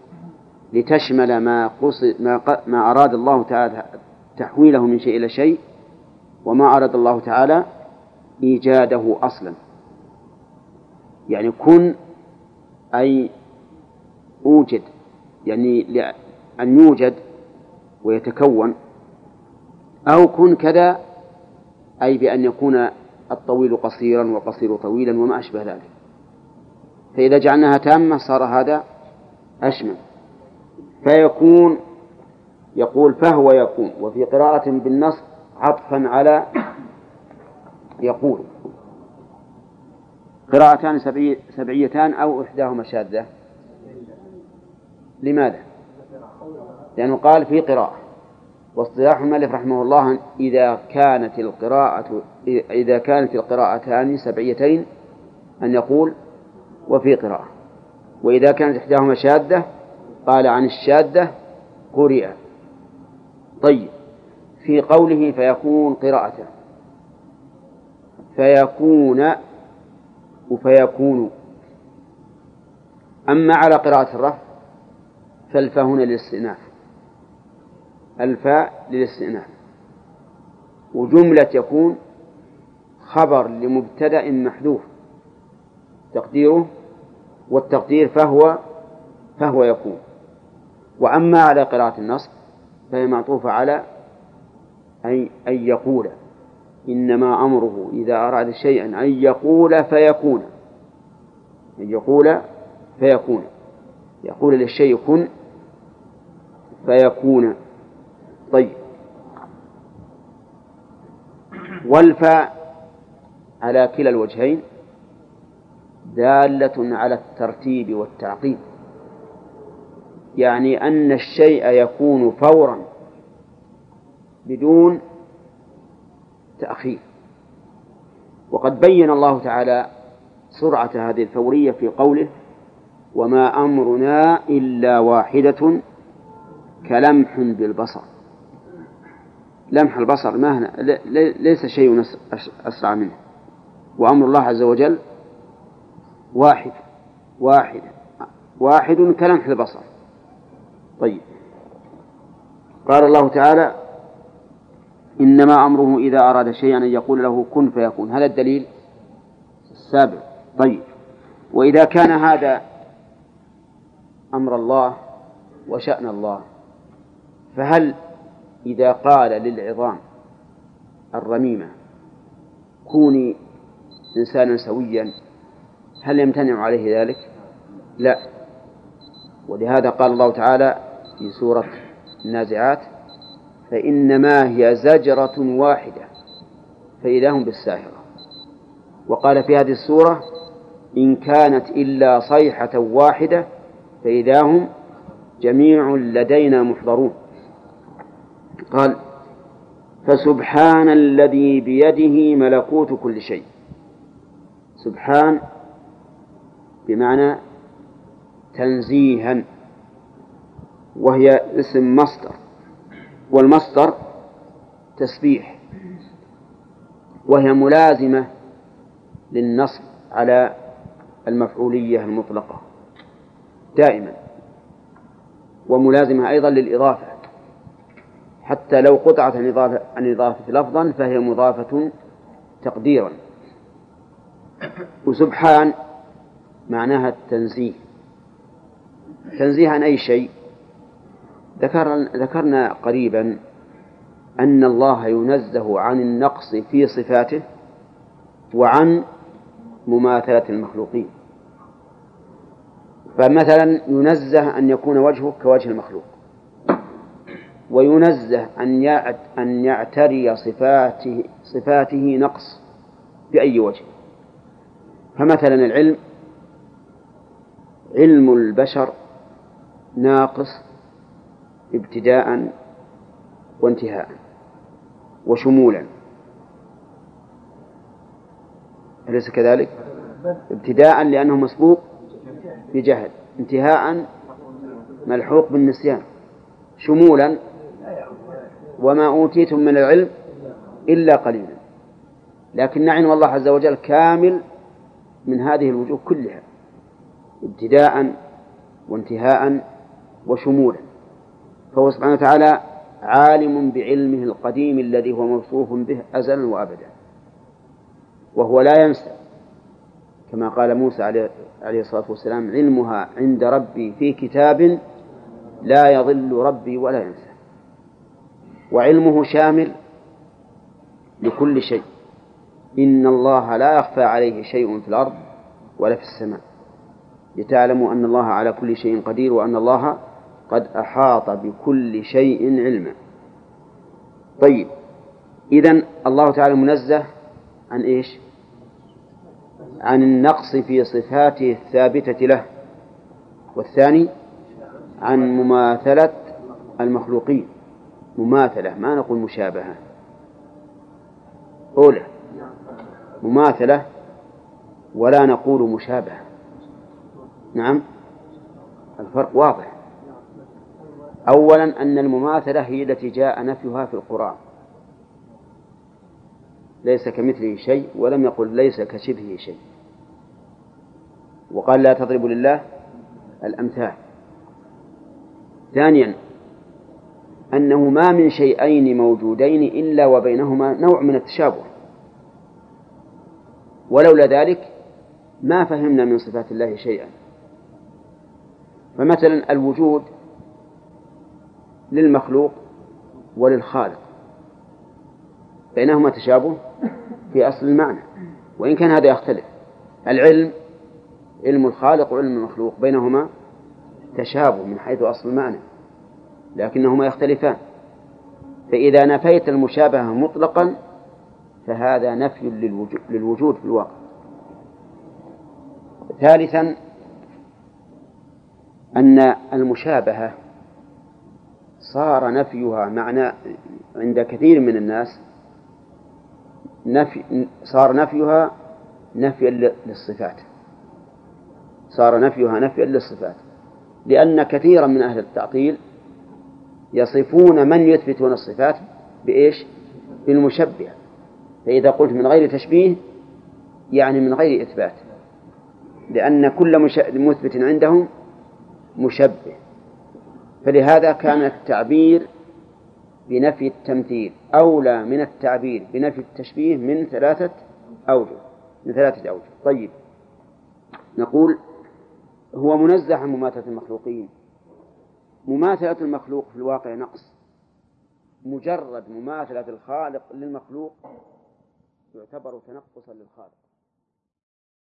لتشمل ما, قصد ما, ما أراد الله تعالى تحويله من شيء إلى شيء، وما أراد الله تعالى إيجاده أصلا. يعني كن أي أوجد، يعني أن يوجد ويتكون، أو كن كذا أي بأن يكون الطويل قصيرا والقصير طويلا وما أشبه ذلك. فإذا جعلناها تامة صار هذا أشمل. فيكون يقول فهو يكون، وفي قراءة بالنص عطفا على يقول. قراءتان سبعي سبعيتان أو إحداهما شاذة. لماذا؟ لأنه قال في قراءة، واصطلاح المؤلف رحمه الله إذا كانت القراءة إذا كانت القراءتان سبعيتين أن يقول وفي قراءة، وإذا كانت إحداهما شاذة قال عن الشاذة قرئ. طيب، في قوله فيكون قراءة، فيكون وفيكون. أما على قراءة الرفع فالفاء هنا للاستئناف، الفاء للاستئناف، وجملة يكون خبر لمبتدأ محذوف تقديره، والتقدير فهو فهو يكون. وأما على قراءة النصب فهي معطوفة على أي أن يقول، إنما أمره إذا أراد شيئا أن يقول فيكون، أن يقول فيكون، يقول للشيء كن فيكون. طيب، والفاء على كلا الوجهين دالة على الترتيب والتعقيب، يعني أن الشيء يكون فورا بدون تأخير. وقد بين الله تعالى سرعة هذه الفورية في قوله وما أمرنا إلا واحدة كلمح بالبصر. لمح البصر ما هنا ليس شيء أسرع منه، وأمر الله عز وجل واحد واحد واحد كلمح البصر. طيب، قال الله تعالى إنما أمره إذا أراد شيئا أن يقول له كن فيكون. هذا الدليل السابع. طيب، وإذا كان هذا أمر الله وشأن الله، فهل إذا قال للعظام الرميمة كوني إنسانا سويا هل يمتنع عليه ذلك؟ لا. ولهذا قال الله تعالى في سورة النازعات فإنما هي زجرة واحدة فإذا هم بالساهرة. وقال في هذه السورة إن كانت إلا صيحة واحدة فإذا هم جميع لدينا محضرون. قال فسبحان الذي بيده ملكوت كل شيء. سبحان بمعنى تنزيها، وهي اسم مصدر، والمصدر تسبيح، وهي ملازمة للنصب على المفعولية المطلقة دائما، وملازمة أيضا للإضافة، حتى لو قطعت عن إضافة لفظا فهي مضافة تقديرا. وسبحان معناها التنزيه، تنزيه عن أي شيء. ذكرنا قريبا أن الله ينزه عن النقص في صفاته وعن مماثلة المخلوقين. فمثلا ينزه أن يكون وجهه كوجه المخلوق، وينزه أن يعتري صفاته, صفاته نقص بأي وجه. فمثلا العلم، علم البشر ناقص ابتداء وانتهاء وشمولا، أليس كذلك؟ ابتداء لأنه مسبوق بجهل، انتهاء ملحوق بالنسيان، شمولا وما أوتيتم من العلم إلا قليلا. لكن علم الله عز وجل كامل من هذه الوجوه كلها، ابتداء وانتهاء وشمولا، فهو سبحانه وتعالى عالم بعلمه القديم الذي هو موصوف به أزلا وأبدا، وهو لا ينسى، كما قال موسى عليه الصلاة والسلام: علمها عند ربي في كتاب لا يضل ربي ولا ينسى. وعلمه شامل لكل شيء، إن الله لا يخفى عليه شيء في الأرض ولا في السماء، لتعلموا أن الله على كل شيء قدير وأن الله قد أحاط بكل شيء علما. طيب، إذن الله تعالى منزه عن إيش؟ عن النقص في صفاته الثابتة له، والثاني عن مماثلة المخلوقين. مماثلة، ما نقول مشابهة. أولى مماثلة ولا نقول مشابهة. نعم، الفرق واضح. أولا أن المماثلة هي التي جاء نفيها في القرآن، ليس كمثله شيء، ولم يقل ليس كشبهه شيء، وقال لا تضربوا لله الأمثال. ثانيا أنه ما من شيئين موجودين إلا وبينهما نوع من التشابه، ولولا ذلك ما فهمنا من صفات الله شيئا. فمثلا الوجود للمخلوق وللخالق بينهما تشابه في أصل المعنى، وإن كان هذا يختلف. العلم، علم الخالق وعلم المخلوق، بينهما تشابه من حيث أصل المعنى، لكنهما يختلفان. فإذا نفيت المشابهة مطلقا فهذا نفي للوجود في الواقع. ثالثا أن المشابهة صار نفيها معنى عند كثير من الناس نفي صار نفيها نفيا للصفات صار نفيها نفيا للصفات لأن كثيرا من أهل التعطيل يصفون من يثبتون الصفات بإيش؟ بالمشبهة. فإذا قلت من غير تشبيه يعني من غير إثبات، لأن كل مثبت عندهم مشبه. فلهذا كان التعبير بنفي التمثيل أولى من التعبير بنفي التشبيه من ثلاثة أوجه من ثلاثة أوجه. طيب، نقول هو منزه عن مماثلة المخلوقين. مماثلة المخلوق في الواقع نقص، مجرد مماثلة الخالق للمخلوق يعتبر تنقصا للخالق.